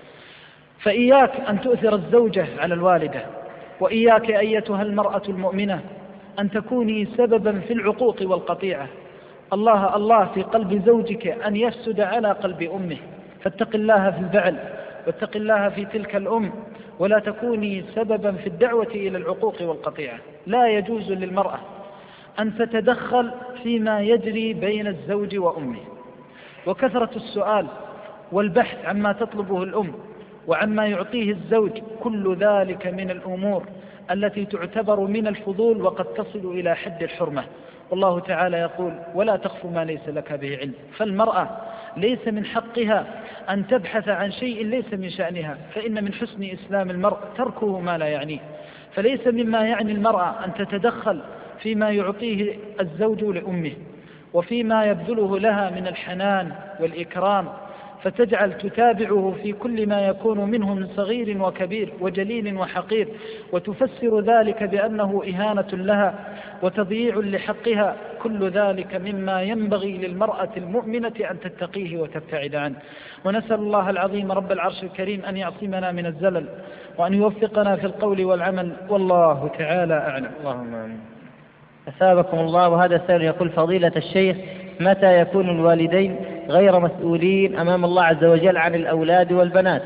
فإياك أن تؤثر الزوجة على الوالدة، وإياك أيتها المرأة المؤمنة أن تكوني سببا في العقوق والقطيعة. الله في قلب زوجك أن يفسد على قلب أمه، فاتق الله في البعل واتق الله في تلك الأم، ولا تكوني سببا في الدعوة إلى العقوق والقطيعة. لا يجوز للمرأة أن تتدخل فيما يجري بين الزوج وأمه. وكثرة السؤال والبحث عما تطلبه الأم وعما يعطيه الزوج، كل ذلك من الأمور التي تعتبر من الفضول وقد تصل إلى حد الحرمة. والله تعالى يقول: ولا تخف ما ليس لك به علم. فالمرأة ليس من حقها أن تبحث عن شيء ليس من شأنها، فإن من حسن إسلام المرء تركه ما لا يعنيه. فليس مما يعني المرأة أن تتدخل فيما يعطيه الزوج لأمه وفيما يبذله لها من الحنان والإكرام، فتجعل تتابعه في كل ما يكون منه من صغير وكبير وجليل وحقير، وتفسر ذلك بأنه إهانة لها وتضييع لحقها. كل ذلك مما ينبغي للمرأة المؤمنة أن تتقيه وتبتعد عنه. ونسأل الله العظيم رب العرش الكريم أن يعصمنا من الزلل وأن يوفقنا في القول والعمل، والله تعالى أعلم. اللهم آمين. أثابكم الله. وهذا سائل يقول: فضيلة الشيخ، متى يكون الوالدين غير مسؤولين أمام الله عز وجل عن الأولاد والبنات؟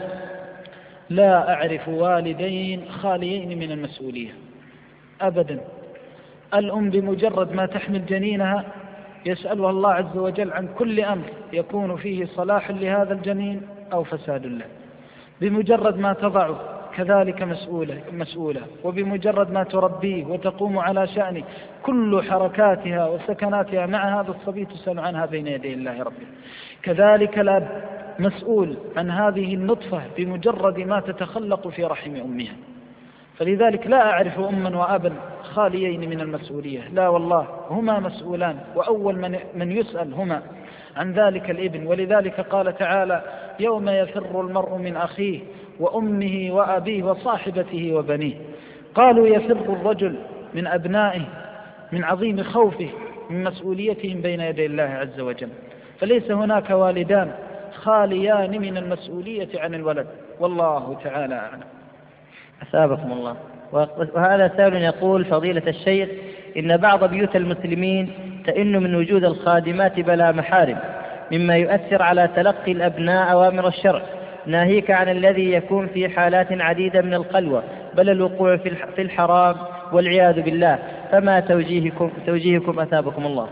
لا أعرف والدين خاليين من المسؤولية أبدا. الأم بمجرد ما تحمل جنينها يسألها الله عز وجل عن كل أمر يكون فيه صلاح لهذا الجنين أو فساد له. بمجرد ما تضعه كذلك مسؤولة، وبمجرد ما تربيه وتقوم على شأنه كل حركاتها وسكناتها مع هذا الصبي تسأل عنها بين يدي الله ربه. كذلك الأب مسؤول عن هذه النطفة بمجرد ما تتخلق في رحم أمها. فلذلك لا أعرف أما وأبا خاليين من المسؤولية، لا والله، هما مسؤولان، وأول من يسأل هما عن ذلك الابن. ولذلك قال تعالى: يوم يفر المرء من أخيه وأمه وأبيه وصاحبته وبنيه. قالوا: يفر الرجل من أبنائه من عظيم خوفه من مسؤوليتهم بين يدي الله عز وجل. فليس هناك والدان خاليان من المسؤولية عن الولد، والله تعالى أعلم. أثابكم الله. وهذا سائل يقول: فضيلة الشيخ، إن بعض بيوت المسلمين تئن من وجود الخادمات بلا محارم، مما يؤثر على تلقي الأبناء أوامر الشرع، ناهيك عن الذي يكون في حالات عديدة من القلوة بل الوقوع في الحرام والعياذ بالله. فما توجيهكم أثابكم الله؟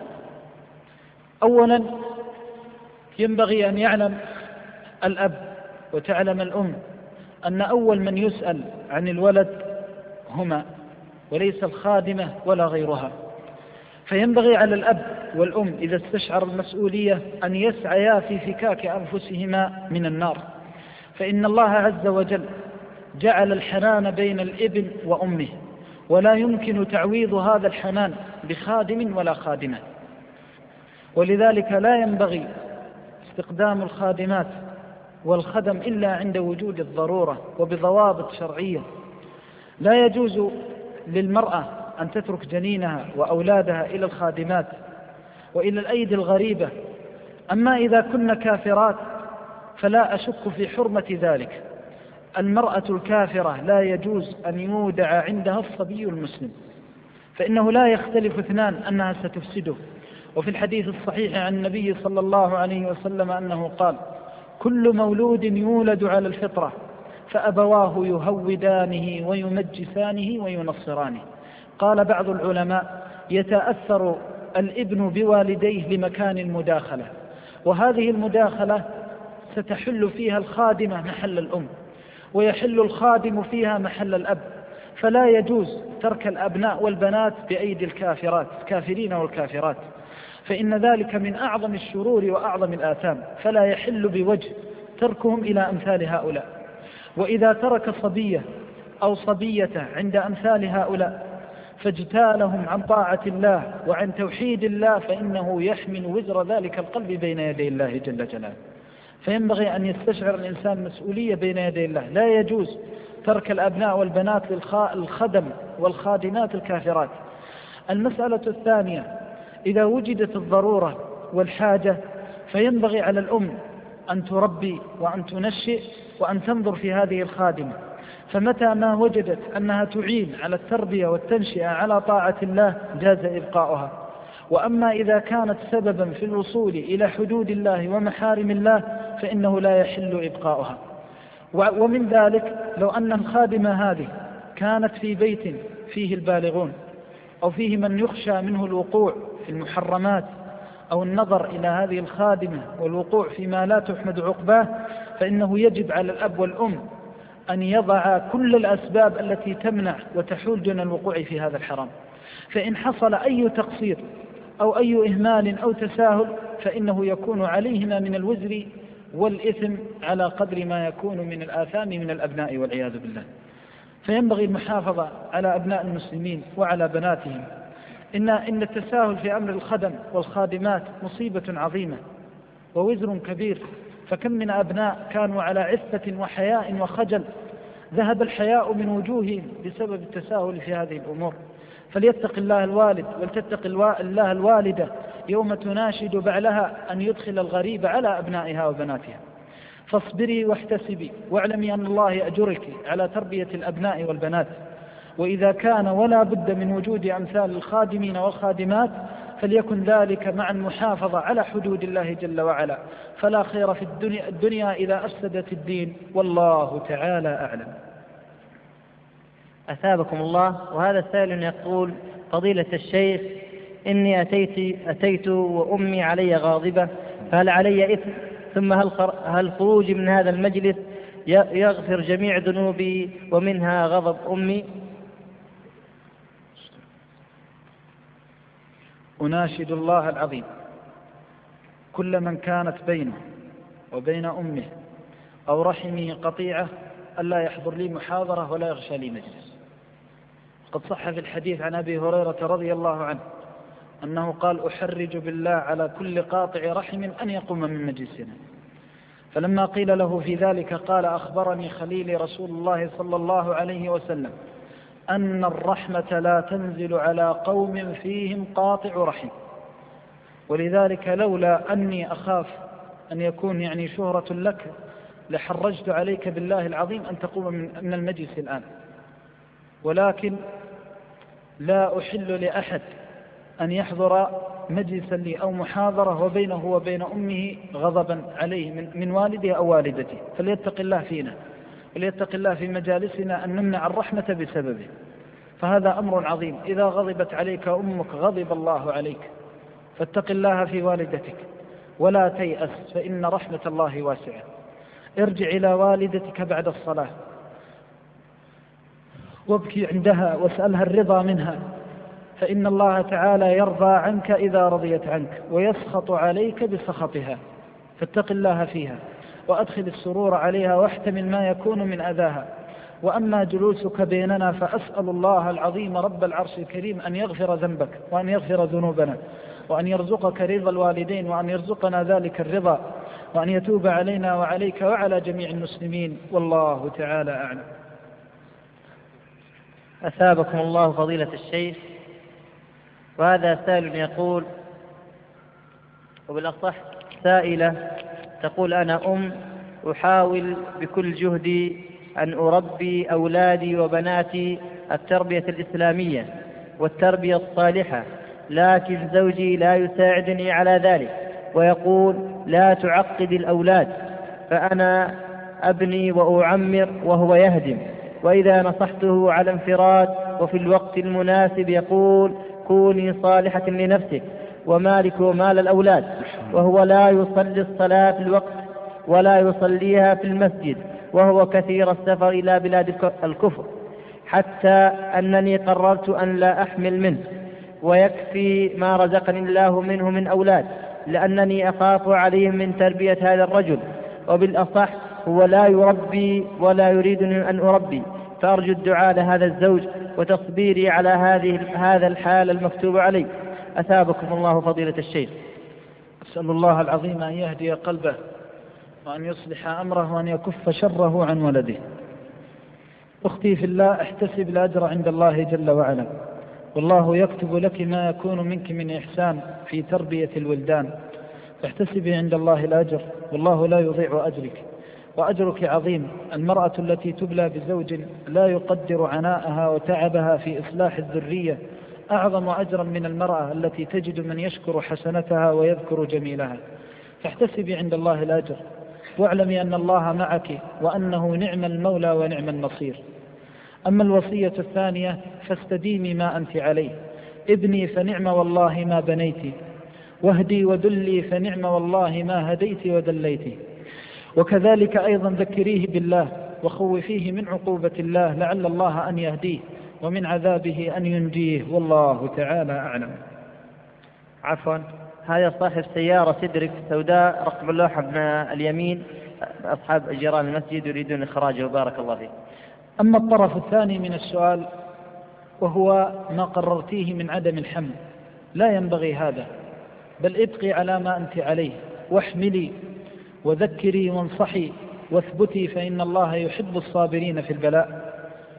أولا ينبغي أن يعلم الأب وتعلم الأم أن أول من يسأل عن الولد هما، وليس الخادمة ولا غيرها. فينبغي على الأب والأم إذا استشعر المسؤولية أن يسعيا في فكاك أنفسهما من النار. فإن الله عز وجل جعل الحنان بين الابن وأمه، ولا يمكن تعويض هذا الحنان بخادم ولا خادمة. ولذلك لا ينبغي استقدام الخادمات والخدم إلا عند وجود الضرورة وبضوابط شرعية. لا يجوز للمرأة أن تترك جنينها وأولادها إلى الخادمات وإلى الأيدي الغريبة. أما إذا كن كافرات فلا أشك في حرمة ذلك. المرأة الكافرة لا يجوز أن يودع عندها الصبي المسلم، فإنه لا يختلف اثنان أنها ستفسده. وفي الحديث الصحيح عن النبي صلى الله عليه وسلم أنه قال: كل مولود يولد على الفطرة فأبواه يهودانه ويمجسانه وينصرانه. قال بعض العلماء: يتأثر الابن بوالديه لمكان المداخلة، وهذه المداخلة ستحل فيها الخادمة محل الأم، ويحل الخادم فيها محل الأب. فلا يجوز ترك الأبناء والبنات بأيدي الكافرين والكافرات، فإن ذلك من أعظم الشرور وأعظم الآثام، فلا يحل بوجه تركهم إلى أمثال هؤلاء. وإذا ترك صبية أو صبية عند أمثال هؤلاء فاجتالهم عن طاعة الله وعن توحيد الله، فإنه يحمل وزر ذلك القلب بين يدي الله جل جلاله. فينبغي أن يستشعر الإنسان مسؤولية بين يدي الله. لا يجوز ترك الأبناء والبنات للخدم والخادمات الكافرات. المسألة الثانية: إذا وجدت الضرورة والحاجة فينبغي على الأم أن تربي وأن تنشئ وأن تنظر في هذه الخادمة، فمتى ما وجدت أنها تعين على التربية والتنشئة على طاعة الله جاز إبقاؤها. وأما إذا كانت سببا في الوصول إلى حدود الله ومحارم الله فإنه لا يحل إبقاؤها. ومن ذلك لو أن الخادمة هذه كانت في بيت فيه البالغون أو فيه من يخشى منه الوقوع في المحرمات أو النظر إلى هذه الخادمة والوقوع فيما لا تحمد عقباه، فإنه يجب على الأب والأم أن يضع كل الأسباب التي تمنع وتحول دون الوقوع في هذا الحرام. فإن حصل أي تقصير أو أي إهمال أو تساهل فإنه يكون عليهما من الوزر والإثم على قدر ما يكون من الآثام من الأبناء والعياذ بالله. فينبغي المحافظة على أبناء المسلمين وعلى بناتهم. إن التساهل في أمر الخدم والخادمات مصيبة عظيمة ووزر كبير. فكم من أبناء كانوا على عفة وحياء وخجل ذهب الحياء من وجوههم بسبب التساهل في هذه الأمور. فليتق الله الوالد ولتتق الله الوالدة يوم تناشد بعلها أن يدخل الغريب على أبنائها وبناتها. فاصبري واحتسبي واعلمي أن الله يأجرك على تربية الأبناء والبنات. وإذا كان ولا بد من وجود أمثال الخادمين والخادمات فليكن ذلك مع المحافظة على حدود الله جل وعلا، فلا خير في الدنيا إذا أفسدت الدين، والله تعالى أعلم. أثابكم الله. وهذا سائل يقول: فضيلة الشيخ، إني أتيت وأمي علي غاضبة، فهل علي إثم؟ ثم هل خروجي من هذا المجلس يغفر جميع ذنوبي ومنها غضب أمي؟ أناشد الله العظيم كل من كانت بينه وبين أمه أو رحمه قطيعة ألا يحضر لي محاضرة ولا يغشى لي مجلس. قد صح في الحديث عن أبي هريرة رضي الله عنه أنه قال: أحرج بالله على كل قاطع رحم أن يقوم من مجلسنا. فلما قيل له في ذلك قال: أخبرني خليلي رسول الله صلى الله عليه وسلم أن الرحمة لا تنزل على قوم فيهم قاطع رحم. ولذلك لولا أني أخاف أن يكون شهرة لك لحرجت عليك بالله العظيم أن تقوم من المجلس الآن، ولكن لا أحل لأحد أن يحضر مجلسا لي أو محاضرة وبينه وبين أمه غضبا عليه من والده أو والدته. فليتق الله فينا وليتق الله في مجالسنا أن نمنع الرحمة بسببه، فهذا أمر عظيم. إذا غضبت عليك أمك غضب الله عليك، فاتق الله في والدتك ولا تيأس، فإن رحمة الله واسعة. ارجع إلى والدتك بعد الصلاة وابكي عندها واسألها الرضا منها، فإن الله تعالى يرضى عنك إذا رضيت عنك ويسخط عليك بسخطها، فاتق الله فيها وأدخل السرور عليها واحتمل ما يكون من أذاها. وأما جلوسك بيننا فأسأل الله العظيم رب العرش الكريم أن يغفر ذنبك وأن يغفر ذنوبنا وأن يرزقك رضا الوالدين وأن يرزقنا ذلك الرضا وأن يتوب علينا وعليك وعلى جميع المسلمين، والله تعالى أعلم. أثابكم الله فضيلة الشيخ. وهذا سائل يقول، وبالأصح سائلة تقول: أنا أحاول بكل جهدي أن أربي أولادي وبناتي التربية الإسلامية والتربية الصالحة، لكن زوجي لا يساعدني على ذلك ويقول: لا تعقد الأولاد، فأنا أبني وأعمر وهو يهدم. وإذا نصحته على انفراد وفي الوقت المناسب يقول: كوني صالحة لنفسك ومالك ومال الأولاد، وهو لا يصلي الصلاة في الوقت ولا يصليها في المسجد، وهو كثير السفر إلى بلاد الكفر، حتى أنني قررت أن لا أحمل منه ويكفي ما رزقني الله منه من أولاد، لأنني أخاف عليهم من تربية هذا الرجل، وبالأصح هو لا يربي ولا يريدني أن أربي، فأرجو الدعاء لهذا الزوج وتصبيري على هذا الحال المكتوب علي. أثابكم الله فضيلة الشيخ. أسأل الله العظيم أن يهدي قلبه وأن يصلح أمره وأن يكف شره عن ولده. أختي في الله، احتسب الأجر عند الله جل وعلا، والله يكتب لك ما يكون منك من إحسان في تربية الولدان، فاحتسبي عند الله الأجر، والله لا يضيع أجرك، وأجرك عظيم. المرأة التي تبلى بزوج لا يقدر عناءها وتعبها في إصلاح الذرية أعظم أجرا من المرأة التي تجد من يشكر حسنتها ويذكر جميلها، فاحتسبي عند الله الأجر، واعلمي أن الله معك وأنه نعم المولى ونعم النصير. أما الوصية الثانية فاستديمي ما أنت عليه، ابني فنعم والله ما بنيتي، واهدي ودلي فنعم والله ما هديت ودليتي. وكذلك أيضا ذكريه بالله وخوفيه من عقوبة الله لعل الله أن يهديه ومن عذابه أن ينجيه، والله تعالى أعلم. عفوا، هذا صاحب سيارة سيدرك سوداء رقم اللوحة من اليمين، أصحاب جيران المسجد يريدون إخراجه، بارك الله فيه. أما الطرف الثاني من السؤال وهو ما قررتيه من عدم الحمل، لا ينبغي هذا، بل ابقي على ما أنت عليه، واحملي وذكري وانصحي واثبتي، فإن الله يحب الصابرين في البلاء.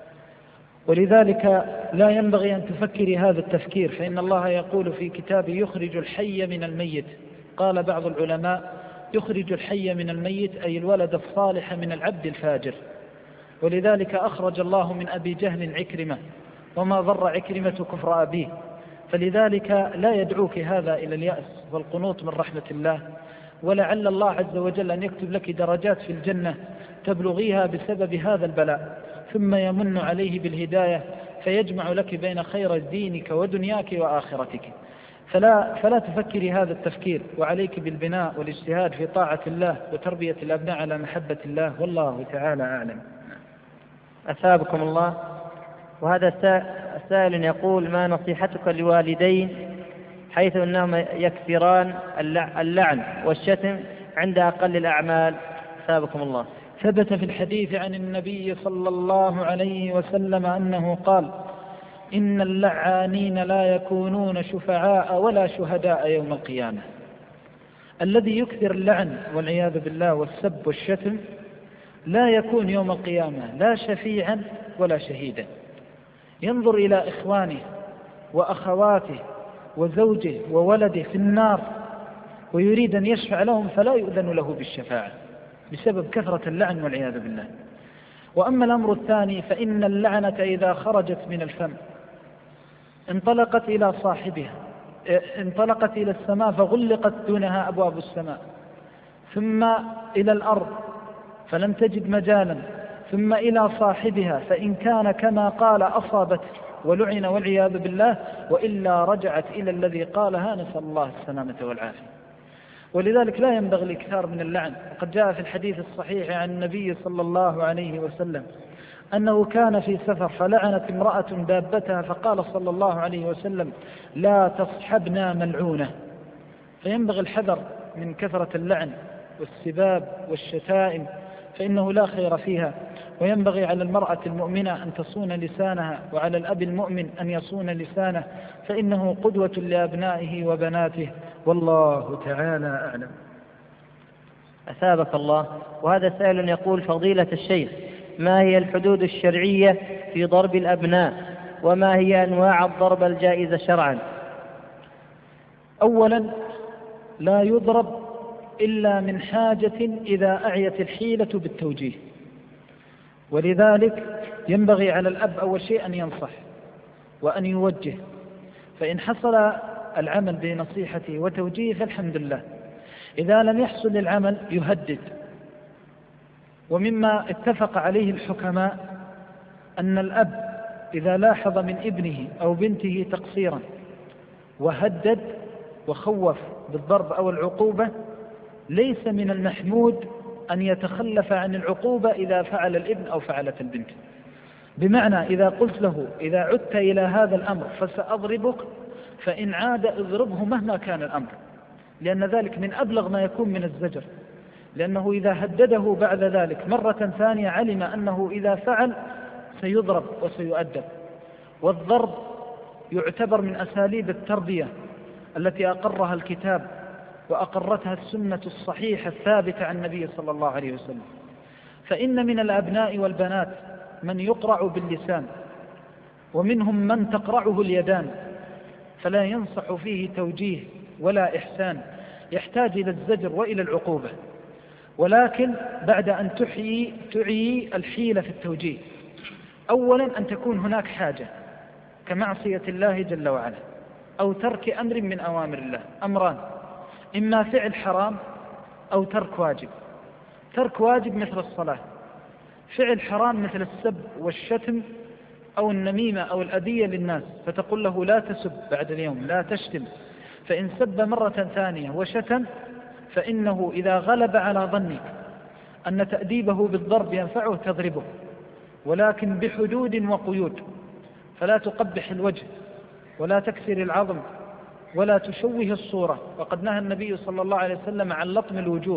ولذلك لا ينبغي أن تفكري هذا التفكير، فإن الله يقول في كتابه: يخرج الحي من الميت. قال بعض العلماء: يخرج الحي من الميت أي الولد الصالح من العبد الفاجر. ولذلك أخرج الله من أبي جهل عكرمة، وما ضر عكرمة كفر أبيه. فلذلك لا يدعوك هذا إلى اليأس والقنوط من رحمة الله، ولعل الله عز وجل أن يكتب لك درجات في الجنة تبلغيها بسبب هذا البلاء، ثم يمن عليه بالهداية فيجمع لك بين خير دينك ودنياك وآخرتك. فلا تفكري هذا التفكير، وعليك بالبناء والاجتهاد في طاعة الله وتربية الأبناء على محبة الله، والله تعالى أعلم. أثابكم الله. وهذا سائل يقول: ما نصيحتك لوالدين حيث أنهم يكثران اللعن والشتم عند أقل الأعمال؟ أثابكم الله. ثبت في الحديث عن النبي صلى الله عليه وسلم أنه قال: إن اللعانين لا يكونون شفعاء ولا شهداء يوم القيامة. الذي يكثر اللعن والعياذ بالله والسب والشتم لا يكون يوم القيامة لا شفيعا ولا شهيدا. ينظر إلى إخوانه وأخواته وزوجه وولده في النار ويريد أن يشفع لهم فلا يؤذن له بالشفاعة بسبب كثرة اللعن والعياذ بالله. وأما الأمر الثاني فإن اللعنة إذا خرجت من الفم انطلقت إلى صاحبها، انطلقت إلى السماء فغلقت دونها أبواب السماء، ثم إلى الأرض فلم تجد مجالا، ثم إلى صاحبها فإن كان كما قال أصابته ولعن والعياذ بالله، وإلا رجعت إلى الذي قالها، نسأل الله السلامة والعافية. ولذلك لا ينبغي الإكثار من اللعن. وقد جاء في الحديث الصحيح عن النبي صلى الله عليه وسلم أنه كان في سفر فلعنت امرأة دابتها، فقال صلى الله عليه وسلم: لا تصحبنا ملعونة. فينبغي الحذر من كثرة اللعن والسباب والشتائم فإنه لا خير فيها. وينبغي على المرأة المؤمنة أن تصون لسانها، وعلى الأب المؤمن أن يصون لسانه، فإنه قدوة لأبنائه وبناته، والله تعالى أعلم. أثابك الله. وهذا سائل يقول: فضيلة الشيخ، ما هي الحدود الشرعية في ضرب الأبناء، وما هي أنواع الضرب الجائزة شرعا؟ أولا، لا يضرب إلا من حاجة إذا أعيت الحيلة بالتوجيه، ولذلك ينبغي على الأب أول شيء أن ينصح وأن يوجه، فإن حصل العمل بنصيحته وتوجيه فالحمد لله. إذا لم يحصل العمل يهدد. ومما اتفق عليه الحكماء أن الأب إذا لاحظ من ابنه أو بنته تقصيرا وهدد وخوف بالضرب أو العقوبة، ليس من المحمود أن يتخلف عن العقوبة إذا فعل الابن أو فعلت البنت. بمعنى إذا قلت له: إذا عدت إلى هذا الأمر فسأضربك، فإن عاد اضربه مهما كان الأمر، لأن ذلك من أبلغ ما يكون من الزجر، لأنه إذا هدده بعد ذلك مرة ثانية علم أنه إذا فعل سيضرب وسيؤدب. والضرب يعتبر من أساليب التربية التي أقرها الكتاب وأقرتها السنة الصحيحة الثابتة عن النبي صلى الله عليه وسلم. فإن من الأبناء والبنات من يقرع باللسان، ومنهم من تقرعه اليدان، فلا ينصح فيه توجيه ولا إحسان، يحتاج إلى الزجر وإلى العقوبة، ولكن بعد أن تعيي الحيلة في التوجيه. أولا، أن تكون هناك حاجة كمعصية الله جل وعلا أو ترك أمر من أوامر الله. أمران: إما فعل حرام أو ترك واجب. ترك واجب مثل الصلاة، فعل حرام مثل السب والشتم أو النميمة أو الأذية للناس، فتقول له: لا تسب بعد اليوم، لا تشتم. فإن سب مرة ثانية وشتم فإنه إذا غلب على ظنك أن تأديبه بالضرب ينفعه تضربه، ولكن بحدود وقيود. فلا تقبح الوجه، ولا تكسر العظم، ولا تشوه الصورة. وقد نهى النبي صلى الله عليه وسلم عن لطم الوجوه،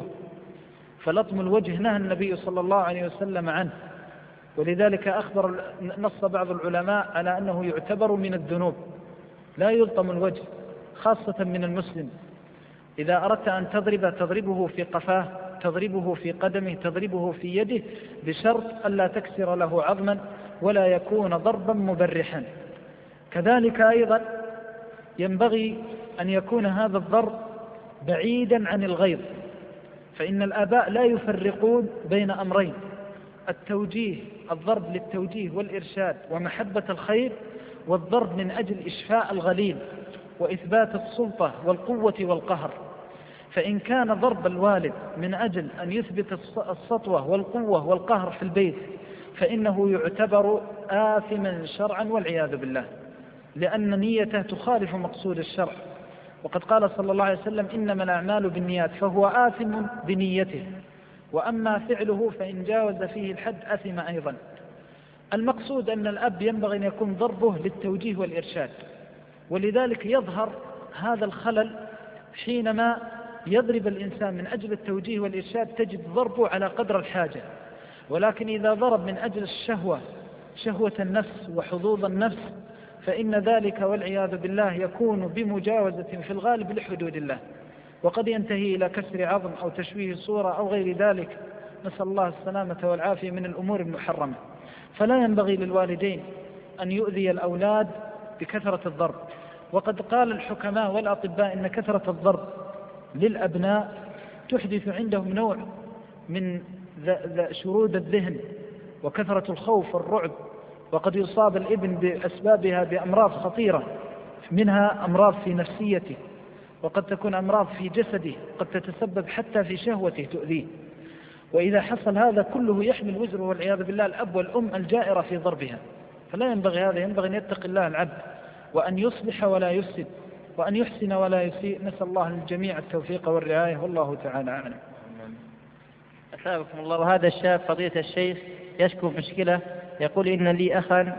فلطم الوجه نهى النبي صلى الله عليه وسلم عنه، ولذلك نص بعض العلماء على أنه يعتبر من الذنوب. لا يلطم الوجه خاصة من المسلم. إذا أردت أن تضربه في قفاه، تضربه في قدمه، تضربه في يده، بشرط ألا تكسر له عظما ولا يكون ضربا مبرحا. كذلك أيضا ينبغي أن يكون هذا الضرب بعيدا عن الغيظ، فإن الآباء لا يفرقون بين أمرين: التوجيه، الضرب للتوجيه والإرشاد ومحبة الخير، والضرب من أجل إشفاء الغليل وإثبات السلطة والقوة والقهر. فإن كان ضرب الوالد من أجل أن يثبت السطوة والقوة والقهر في البيت فإنه يعتبر آثما شرعا والعياذ بالله، لأن نيته تخالف مقصود الشرع. وقد قال صلى الله عليه وسلم: إنما الأعمال بالنيات، فهو آثم بنيته، وأما فعله فإن جاوز فيه الحد أثم أيضا. المقصود أن الأب ينبغي أن يكون ضربه للتوجيه والإرشاد، ولذلك يظهر هذا الخلل حينما يضرب الإنسان من أجل التوجيه والإرشاد، تجد ضربه على قدر الحاجة. ولكن إذا ضرب من أجل الشهوة، شهوة النفس وحظوظ النفس، فإن ذلك والعياذ بالله يكون بمجاوزة في الغالب لحدود الله، وقد ينتهي إلى كسر عظم أو تشويه صورة أو غير ذلك، نسأل الله السلامة والعافية من الأمور المحرمة. فلا ينبغي للوالدين أن يؤذي الأولاد بكثرة الضرب. وقد قال الحكماء والأطباء إن كثرة الضرب للأبناء تحدث عندهم نوع من شرود الذهن وكثرة الخوف والرعب، وقد يصاب الابن بأسبابها بأمراض خطيرة، منها أمراض في نفسيته، وقد تكون أمراض في جسده، قد تتسبب حتى في شهوته تؤذيه. وإذا حصل هذا كله يحمل وزره والعياذ بالله الأب والأم الجائرة في ضربها. فلا ينبغي هذا، ينبغي أن يتقي الله العبد، وأن يصلح ولا يفسد، وأن يحسن ولا يسيء. نسأل الله للجميع التوفيق والرعاية، والله تعالى أعلم. أثابكم الله. وهذا الشاب فضيلة الشيخ يشكو مشكلة، يقول: إن لي أخا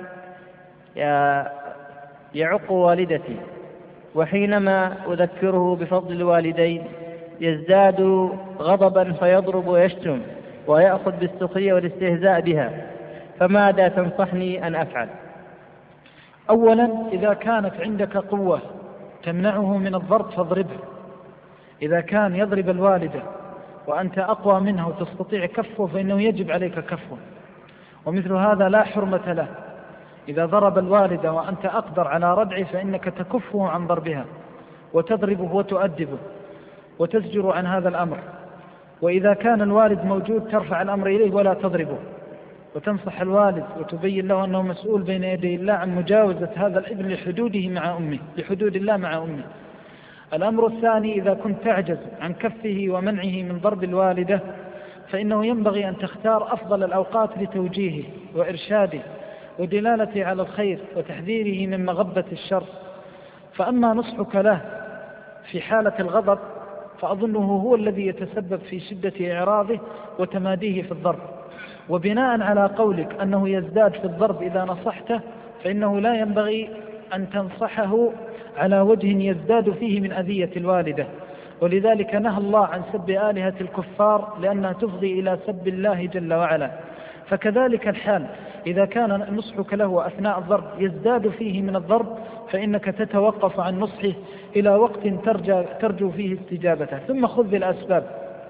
يعق والدتي، وحينما أذكره بفضل الوالدين يزداد غضبا فيضرب ويشتم، ويأخذ بالسخرية والاستهزاء بها، فماذا تنصحني أن أفعل؟ أولا، إذا كانت عندك قوة تمنعه من الضرب فاضربه. إذا كان يضرب الوالدة وأنت أقوى منه وتستطيع كفه فإنه يجب عليك كفه، ومثل هذا لا حرمة له. إذا ضرب الوالدة وأنت أقدر على ردعه فإنك تكفه عن ضربها وتضربه وتؤدبه وتزجر عن هذا الأمر. وإذا كان الوالد موجود ترفع الأمر إليه ولا تضربه، وتنصح الوالد وتبين له أنه مسؤول بين يدي الله عن مجاوزة هذا الابن لحدوده مع أمه، لحدود الله مع أمه. الأمر الثاني، إذا كنت تعجز عن كفه ومنعه من ضرب الوالدة فإنه ينبغي أن تختار أفضل الأوقات لتوجيهه وإرشاده ودلالته على الخير وتحذيره من مغبة الشر. فأما نصحك له في حالة الغضب فأظنه هو الذي يتسبب في شدة إعراضه وتماديه في الضرب، وبناء على قولك أنه يزداد في الضرب إذا نصحته فإنه لا ينبغي أن تنصحه على وجه يزداد فيه من أذية الوالدة، ولذلك نهى الله عن سب آلهة الكفار لأنها تفضي إلى سب الله جل وعلا. فكذلك الحال، إذا كان نصحك له أثناء الضرب يزداد فيه من الضرب فإنك تتوقف عن نصحه إلى وقت ترجو فيه استجابته، ثم خذ بالأسباب.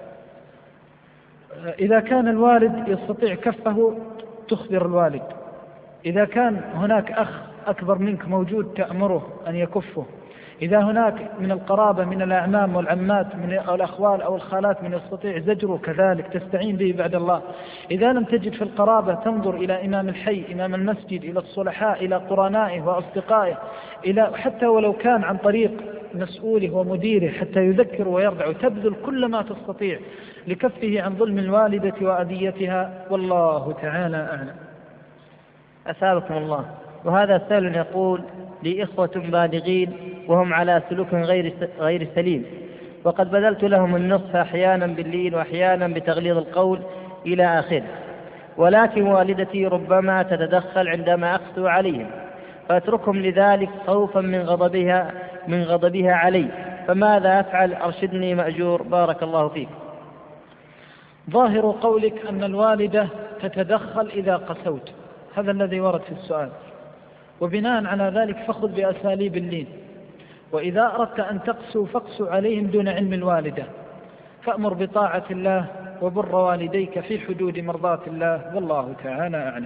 إذا كان الوالد يستطيع كفه تخبر الوالد، إذا كان هناك أخ أكبر منك موجود تأمره أن يكفه، إذا هناك من القرابة من الأعمام والعمات من الأخوال أو الخالات من يستطيع زجره كذلك تستعين به بعد الله. إذا لم تجد في القرابة تنظر إلى إمام الحي، إمام المسجد، إلى الصلحاء، إلى قرنائه وأصدقائه، حتى ولو كان عن طريق مسؤوله ومديره حتى يذكر ويرضع، وتبذل كل ما تستطيع لكفه عن ظلم الوالدة وأذيتها، والله تعالى أعلم. أثابكم الله. وهذا سائل يقول: لي إخوة بالغين وهم على سلوك غير سليم، وقد بذلت لهم النصح أحيانا باللين وأحيانا بتغليظ القول إلى آخره، ولكن والدتي ربما تتدخل عندما أقسو عليهم فأتركهم لذلك خوفا من غضبها علي، فماذا أفعل؟ أرشدني مأجور، بارك الله فيك. ظاهر قولك أن الوالدة تتدخل إذا قسوت، هذا الذي ورد في السؤال، وبناء على ذلك فخذ بأساليب اللين. وإذا أردت أن تقسو فاقسو عليهم دون علم الوالدة، فأمر بطاعة الله وبر والديك في حدود مرضاة الله، والله تعالى أعلم.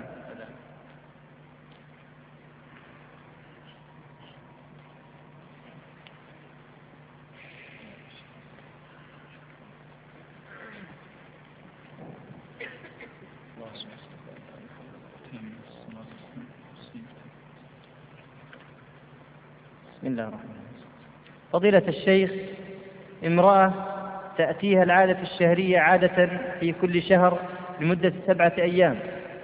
بسم الله الرحمن الرحيم. فضيلة الشيخ، امرأة تأتيها العادة الشهرية عادة في كل شهر لمدة 7 أيام،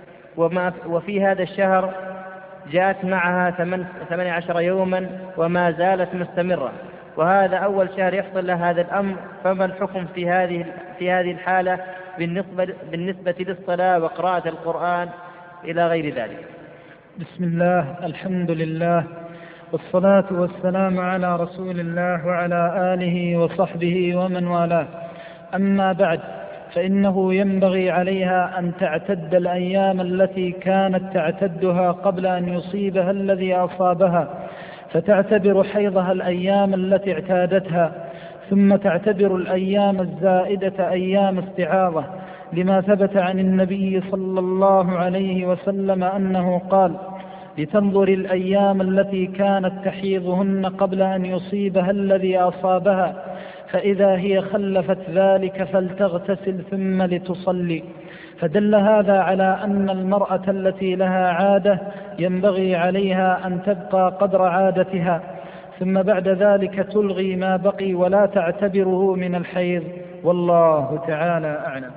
وفي هذا الشهر جاءت معها 18 يوما وما زالت مستمرة، وهذا أول شهر يحصل لها هذا الأمر، فما الحكم في هذه الحالة بالنسبة للصلاة وقراءة القرآن إلى غير ذلك؟ بسم الله، الحمد لله، والصلاة والسلام على رسول الله وعلى آله وصحبه ومن والاه. أما بعد، فإنه ينبغي عليها أن تعتد الأيام التي كانت تعتدها قبل أن يصيبها الذي أصابها، فتعتبر حيضها الأيام التي اعتادتها، ثم تعتبر الأيام الزائدة أيام استعاضة، لما ثبت عن النبي صلى الله عليه وسلم أنه قال: لتنظر الأيام التي كانت تحيضهن قبل أن يصيبها الذي أصابها، فإذا هي خلفت ذلك فلتغتسل ثم لتصلي. فدل هذا على أن المرأة التي لها عادة ينبغي عليها أن تبقى قدر عادتها، ثم بعد ذلك تلغي ما بقي ولا تعتبره من الحيض، والله تعالى أعلم.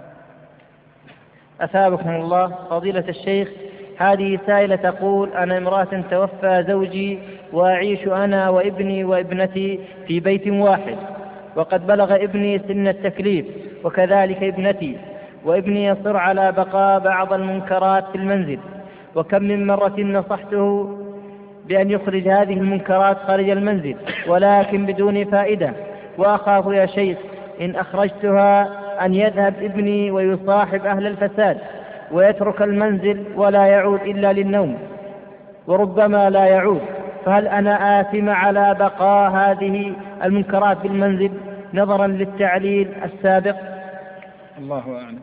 أثابكم الله. فضيلة الشيخ، هذه سائلة تقول: أنا امرأة توفى زوجي وأعيش أنا وابني وابنتي في بيت واحد، وقد بلغ ابني سن التكليف وكذلك ابنتي، وابني يصر على بقاء بعض المنكرات في المنزل، وكم من مرة نصحته بأن يخرج هذه المنكرات خارج المنزل ولكن بدون فائدة، وأخاف يا شيخ إن أخرجتها أن يذهب ابني ويصاحب أهل الفساد ويترك المنزل ولا يعود إلا للنوم، وربما لا يعود، فهل أنا آثم على بقاء هذه المنكرات بالمنزل نظرا للتعليل السابق؟ الله أعلم.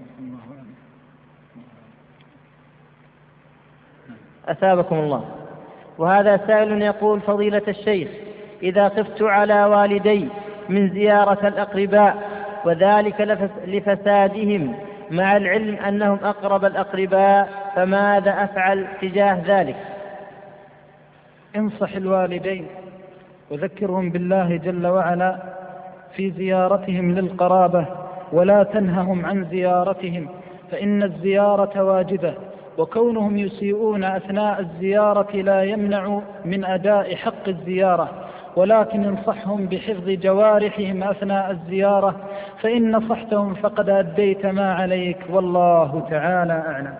أثابكم الله. وهذا سائل يقول: فضيلة الشيخ، إذا خفت على والدي من زيارة الأقرباء وذلك لفسادهم مع العلم أنهم أقرب الأقرباء، فماذا أفعل تجاه ذلك؟ انصح الوالدين وذكرهم بالله جل وعلا في زيارتهم للقرابة، ولا تنههم عن زيارتهم، فإن الزيارة واجبة، وكونهم يسيئون أثناء الزيارة لا يمنع من أداء حق الزيارة، ولكن انصحهم بحفظ جوارحهم أثناء الزيارة، فإن نصحتهم فقد أديت ما عليك، والله تعالى أعلم.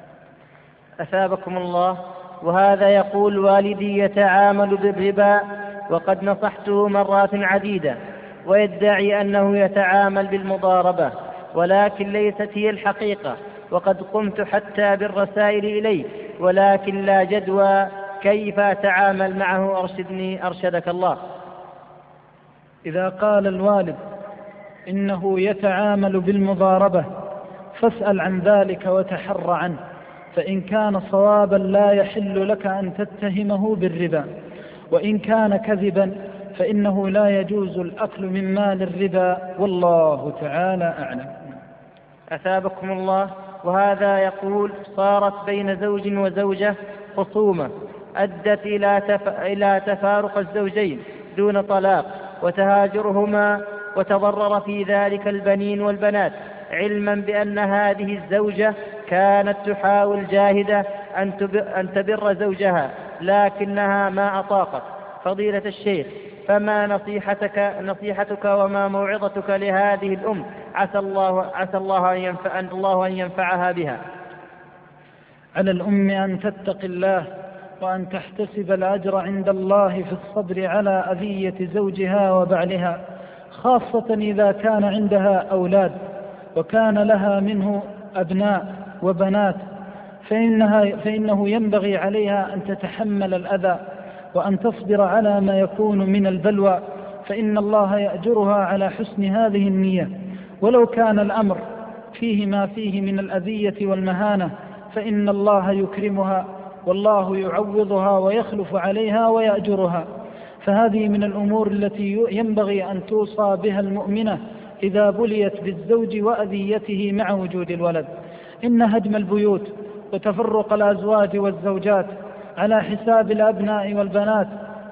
أثابكم الله. وهذا يقول: والدي يتعامل بالربا وقد نصحته مرات عديدة، ويدعي أنه يتعامل بالمضاربة، ولكن ليست هي الحقيقة، وقد قمت حتى بالرسائل إليه ولكن لا جدوى، كيف أتعامل معه؟ أرشدني أرشدك الله. إذا قال الوالد إنه يتعامل بالمضاربة فاسأل عن ذلك وتحر عنه، فإن كان صوابا لا يحل لك أن تتهمه بالربا، وإن كان كذبا فإنه لا يجوز الأكل من مال الربا، والله تعالى أعلم. أثابكم الله. وهذا يقول: صارت بين زوج وزوجة خصومة أدت إلى تفارق الزوجين دون طلاق وتهاجرهما، وتضرر في ذلك البنين والبنات، علما بأن هذه الزوجة كانت تحاول جاهدة أن تبر زوجها لكنها ما أطاقت. فضيلة الشيخ، فما نصيحتك وما موعظتك لهذه الأم؟ عسى الله أن ينفعها بها. على الأم أن تتقي الله وأن تحتسب الأجر عند الله في الصبر على أذية زوجها وبعلها، خاصة إذا كان عندها أولاد وكان لها منه أبناء وبنات، فإنه ينبغي عليها أن تتحمل الأذى وأن تصبر على ما يكون من البلوى، فإن الله يأجرها على حسن هذه النية، ولو كان الأمر فيه ما فيه من الأذية والمهانة فإن الله يكرمها، والله يعوضها ويخلف عليها ويأجرها. فهذه من الأمور التي ينبغي أن توصى بها المؤمنة إذا بليت بالزوج وأذيته مع وجود الولد. إن هدم البيوت وتفرق الأزواج والزوجات على حساب الأبناء والبنات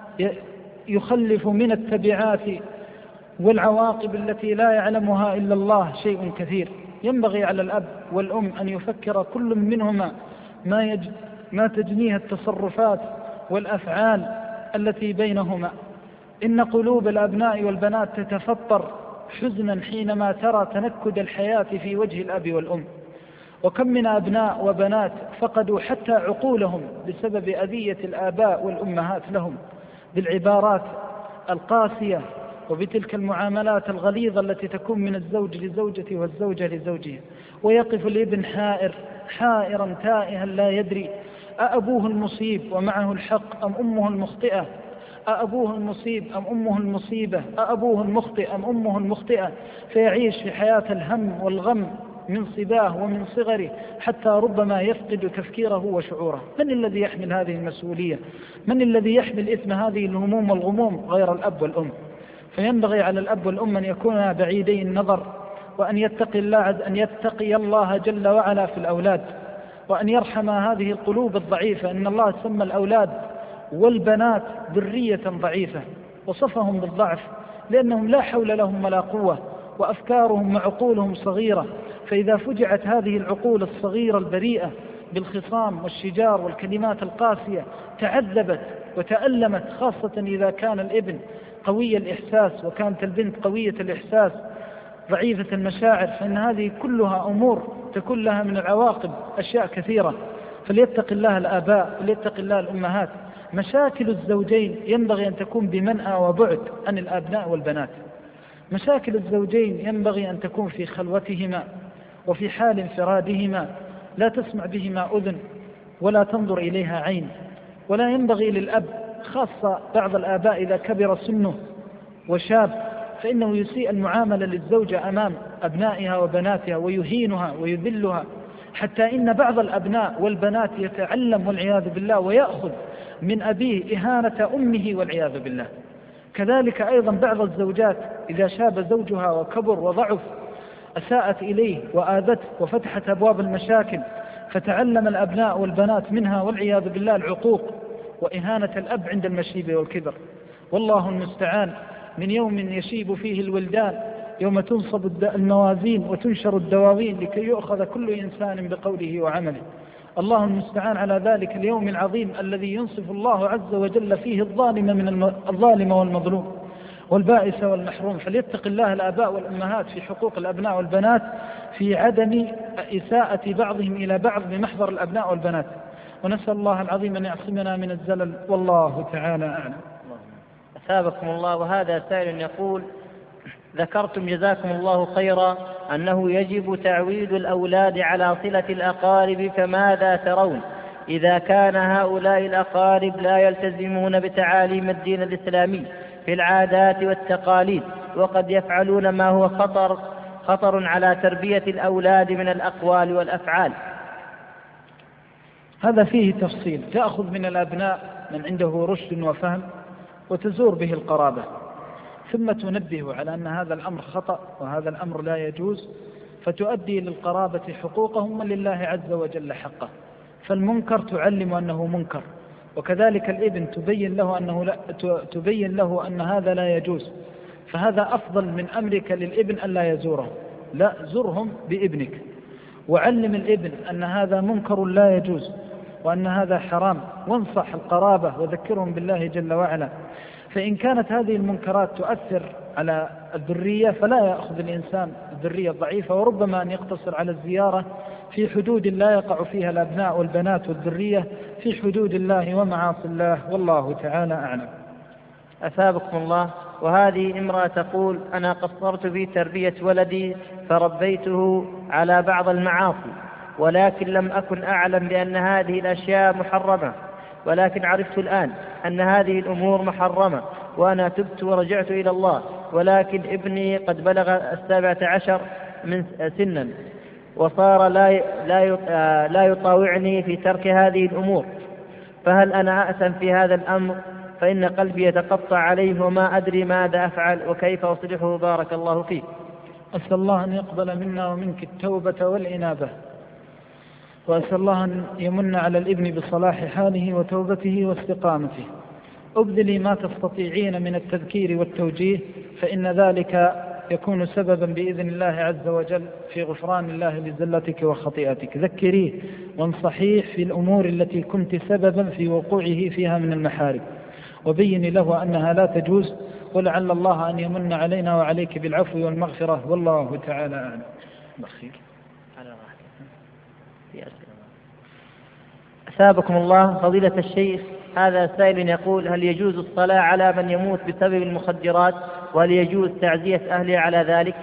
يخلف من التبعات والعواقب التي لا يعلمها إلا الله شيء كثير. ينبغي على الأب والأم أن يفكر كل منهما ما تجنيها التصرفات والأفعال التي بينهما. إن قلوب الأبناء والبنات تتفطر حزنا حينما ترى تنكد الحياة في وجه الأب والأم، وكم من أبناء وبنات فقدوا حتى عقولهم بسبب أذية الآباء والأمهات لهم بالعبارات القاسية وبتلك المعاملات الغليظة التي تكون من الزوج لزوجته والزوجة لزوجها. ويقف الابن حائرا تائها لا يدري أأبوه المصيب ومعه الحق أم أمه المخطئة، أأبوه المصيب أم أمه المصيبة، أأبوه المخطئ أم أمه المخطئة، فيعيش في حياة الهم والغم من صباه ومن صغره حتى ربما يفقد تفكيره وشعوره. من الذي يحمل هذه المسؤولية؟ من الذي يحمل إثم هذه الهموم والغموم غير الأب والأم؟ فينبغي على الأب والأم أن يكونا بعيدي النظر، وأن يتقي الله جل وعلا في الأولاد، وأن يرحم هذه القلوب الضعيفة. إن الله سمى الأولاد والبنات ذرية ضعيفة، وصفهم بالضعف لأنهم لا حول لهم ولا قوة، وأفكارهم وعقولهم صغيرة. فإذا فجعت هذه العقول الصغيرة البريئة بالخصام والشجار والكلمات القاسية تعذبت وتألمت، خاصة إذا كان الابن قوي الإحساس وكانت البنت قوية الإحساس ضعيفة المشاعر، فإن هذه كلها أمور تكون لها من العواقب أشياء كثيرة. فليتق الله الآباء وليتق الله الأمهات. مشاكل الزوجين ينبغي أن تكون بمنأى وبعد عن الأبناء والبنات، مشاكل الزوجين ينبغي أن تكون في خلوتهما وفي حال انفرادهما، لا تسمع بهما أذن ولا تنظر إليها عين. ولا ينبغي للأب، خاصة بعض الآباء إذا كبر سنه وشاب، فإنه يسيء المعاملة للزوجة أمام أبنائها وبناتها ويهينها ويذلها، حتى إن بعض الأبناء والبنات يتعلم والعياذ بالله ويأخذ من أبيه إهانة أمه والعياذ بالله. كذلك أيضا بعض الزوجات إذا شاب زوجها وكبر وضعف أساءت إليه وآذته وفتحت أبواب المشاكل، فتعلم الأبناء والبنات منها والعياذ بالله العقوق وإهانة الأب عند المشيب والكبر. والله المستعان، من يوم يشيب فيه الولدان، يوم تنصب الموازين وتنشر الدواوين لكي يؤخذ كل إنسان بقوله وعمله. الله المستعان على ذلك اليوم العظيم الذي ينصف الله عز وجل فيه الظالم والمظلوم والبائس والمحروم. فليتق الله الآباء والأمهات في حقوق الأبناء والبنات، في عدم إساءة بعضهم إلى بعض بمحضر الأبناء والبنات، ونسأل الله العظيم أن يعصمنا من الزلل، والله تعالى أعلم. أثابكم الله. وهذا سائل يقول: ذكرتم جزاكم الله خيرا أنه يجب تعويد الأولاد على صلة الأقارب، فماذا ترون إذا كان هؤلاء الأقارب لا يلتزمون بتعاليم الدين الإسلامي في العادات والتقاليد، وقد يفعلون ما هو خطر على تربية الأولاد من الأقوال والأفعال؟ هذا فيه تفصيل. تأخذ من الأبناء من عنده رشد وفهم وتزور به القرابة، ثم تنبه على أن هذا الأمر خطأ وهذا الأمر لا يجوز، فتؤدي للقرابة حقوقهم ولله عز وجل حقه. فالمنكر تعلم أنه منكر، وكذلك الابن تبين له أن هذا لا يجوز. فهذا أفضل من أمرك للابن أن لا يزوره، لا، زرهم بابنك وعلم الابن أن هذا منكر لا يجوز وأن هذا حرام، وانصح القرابة وذكرهم بالله جل وعلا. فإن كانت هذه المنكرات تؤثر على الذرية فلا يأخذ الإنسان الذرية الضعيفة، وربما أن يقتصر على الزيارة في حدود لا يقع فيها الأبناء والبنات والذرية، في حدود الله ومعاصي الله، والله تعالى أعلم. أثابكم الله. وهذه امرأة تقول: أنا قصرت في تربية ولدي فربيته على بعض المعاصي، ولكن لم أكن أعلم بأن هذه الأشياء محرمة، ولكن عرفت الآن أن هذه الأمور محرمة، وأنا تبت ورجعت إلى الله، ولكن ابني قد بلغ 17 من سنا وصار لا يطاوعني في ترك هذه الأمور، فهل أنا أأثم في هذا الأمر؟ فإن قلبي يتقطع عليه وما أدري ماذا أفعل وكيف أصلحه، بارك الله فيك. أسأل الله أن يقبل منا ومنك التوبة والإنابة، وأسأل الله أن يمن على الابن بصلاح حاله وتوبته واستقامته. أبذلي ما تستطيعين من التذكير والتوجيه، فإن ذلك يكون سببا بإذن الله عز وجل في غفران الله لزلتك وخطيئتك. ذكريه وانصحيه في الأمور التي كنت سببا في وقوعه فيها من المحارم، وبين له أنها لا تجوز، ولعل الله أن يمن علينا وعليك بالعفو والمغفرة، والله تعالى أعلم. بخير. أثابكم الله. فضيلة الشيخ، هذا سائل يقول: هل يجوز الصلاة على من يموت بسبب المخدرات، وهل يجوز تعزية أهله على ذلك؟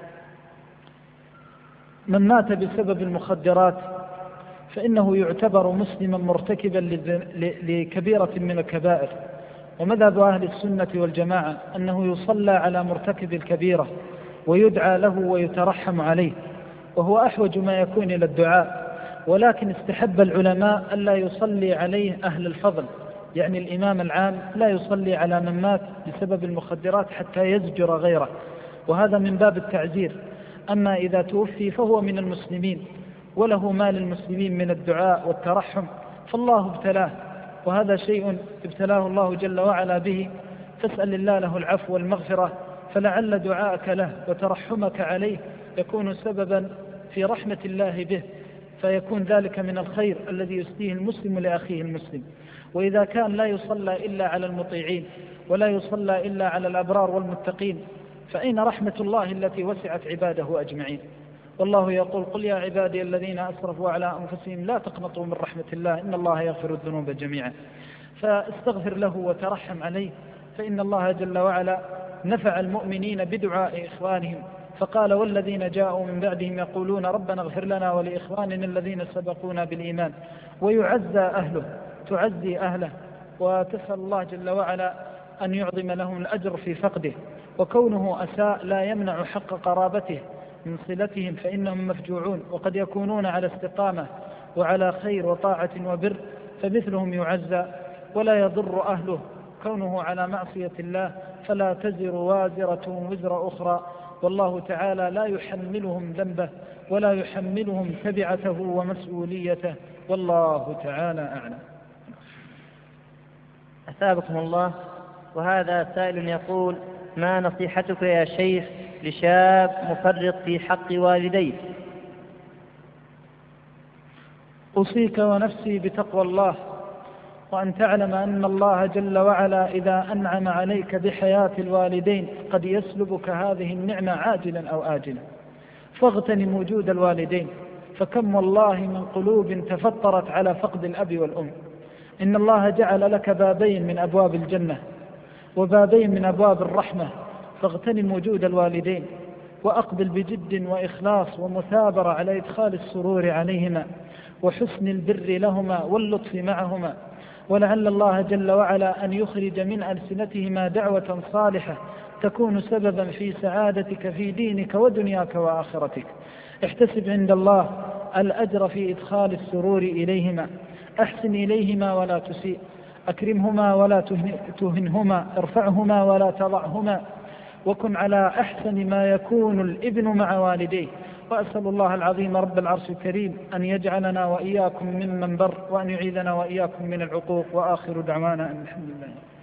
من مات بسبب المخدرات فإنه يعتبر مسلما مرتكبا لكبيرة من الكبائر، ومذهب أهل السنة والجماعة أنه يصلى على مرتكب الكبيرة ويدعى له ويترحم عليه، وهو أحوج ما يكون إلى الدعاء. ولكن استحب العلماء ألا يصلي عليه أهل الفضل، يعني الإمام العام لا يصلي على من مات بسبب المخدرات حتى يزجر غيره، وهذا من باب التعزير. أما إذا توفي فهو من المسلمين وله ما للمسلمين من الدعاء والترحم، فالله ابتلاه، وهذا شيء ابتلاه الله جل وعلا به، فاسأل الله له العفو والمغفرة، فلعل دعاءك له وترحمك عليه يكون سببا في رحمة الله به، فيكون ذلك من الخير الذي يسديه المسلم لأخيه المسلم. وإذا كان لا يصلى إلا على المطيعين ولا يصلى إلا على الأبرار والمتقين، فأين رحمة الله التي وسعت عباده أجمعين؟ والله يقول: قل يا عبادي الذين أسرفوا على أنفسهم لا تقنطوا من رحمة الله إن الله يغفر الذنوب جميعا. فاستغفر له وترحم عليه، فإن الله جل وعلا نفع المؤمنين بدعاء إخوانهم، فقال والذين جاءوا من بعدهم يقولون ربنا اغفر لنا ولإخواننا الذين سبقونا بالإيمان، ويعزى أهله، تعزي أهله وتسأل الله جل وعلا أن يعظم لهم الأجر في فقده. وكونه أساء لا يمنع حق قرابته من صلتهم، فإنهم مفجوعون وقد يكونون على استقامة وعلى خير وطاعة وبر، فمثلهم يعزى ولا يضر أهله كونه على معصية الله، فلا تزر وازرة وزر أخرى، والله تعالى لا يحملهم ذنبه ولا يحملهم تبعته ومسؤوليته، والله تعالى أعلم. أثابكم الله. وهذا سائل يقول: ما نصيحتك يا شيخ لشاب مفرط في حق والديه؟ أوصيك ونفسي بتقوى الله، وأن تعلم أن الله جل وعلا إذا أنعم عليك بحياة الوالدين قد يسلبك هذه النعمة عاجلا أو آجلا، فاغتنم وجود الوالدين، فكم والله من قلوب تفطرت على فقد الأب والأم. إن الله جعل لك بابين من أبواب الجنة وبابين من أبواب الرحمة، فاغتنم وجود الوالدين وأقبل بجد وإخلاص ومثابرة على إدخال السرور عليهما وحسن البر لهما واللطف معهما، ولعل الله جل وعلا أن يخرج من ألسنتهما دعوة صالحة تكون سببا في سعادتك في دينك ودنياك وآخرتك. احتسب عند الله الأجر في إدخال السرور إليهما، أحسن إليهما ولا تسيء، أكرمهما ولا تهنهما، ارفعهما ولا تضعهما، وكن على أحسن ما يكون الابن مع والديه. وأسأل الله العظيم رب العرش الكريم أن يجعلنا وإياكم ممن بر، وأن يعيذنا وإياكم من العقوق، وآخر دعوانا أن الحمد لله.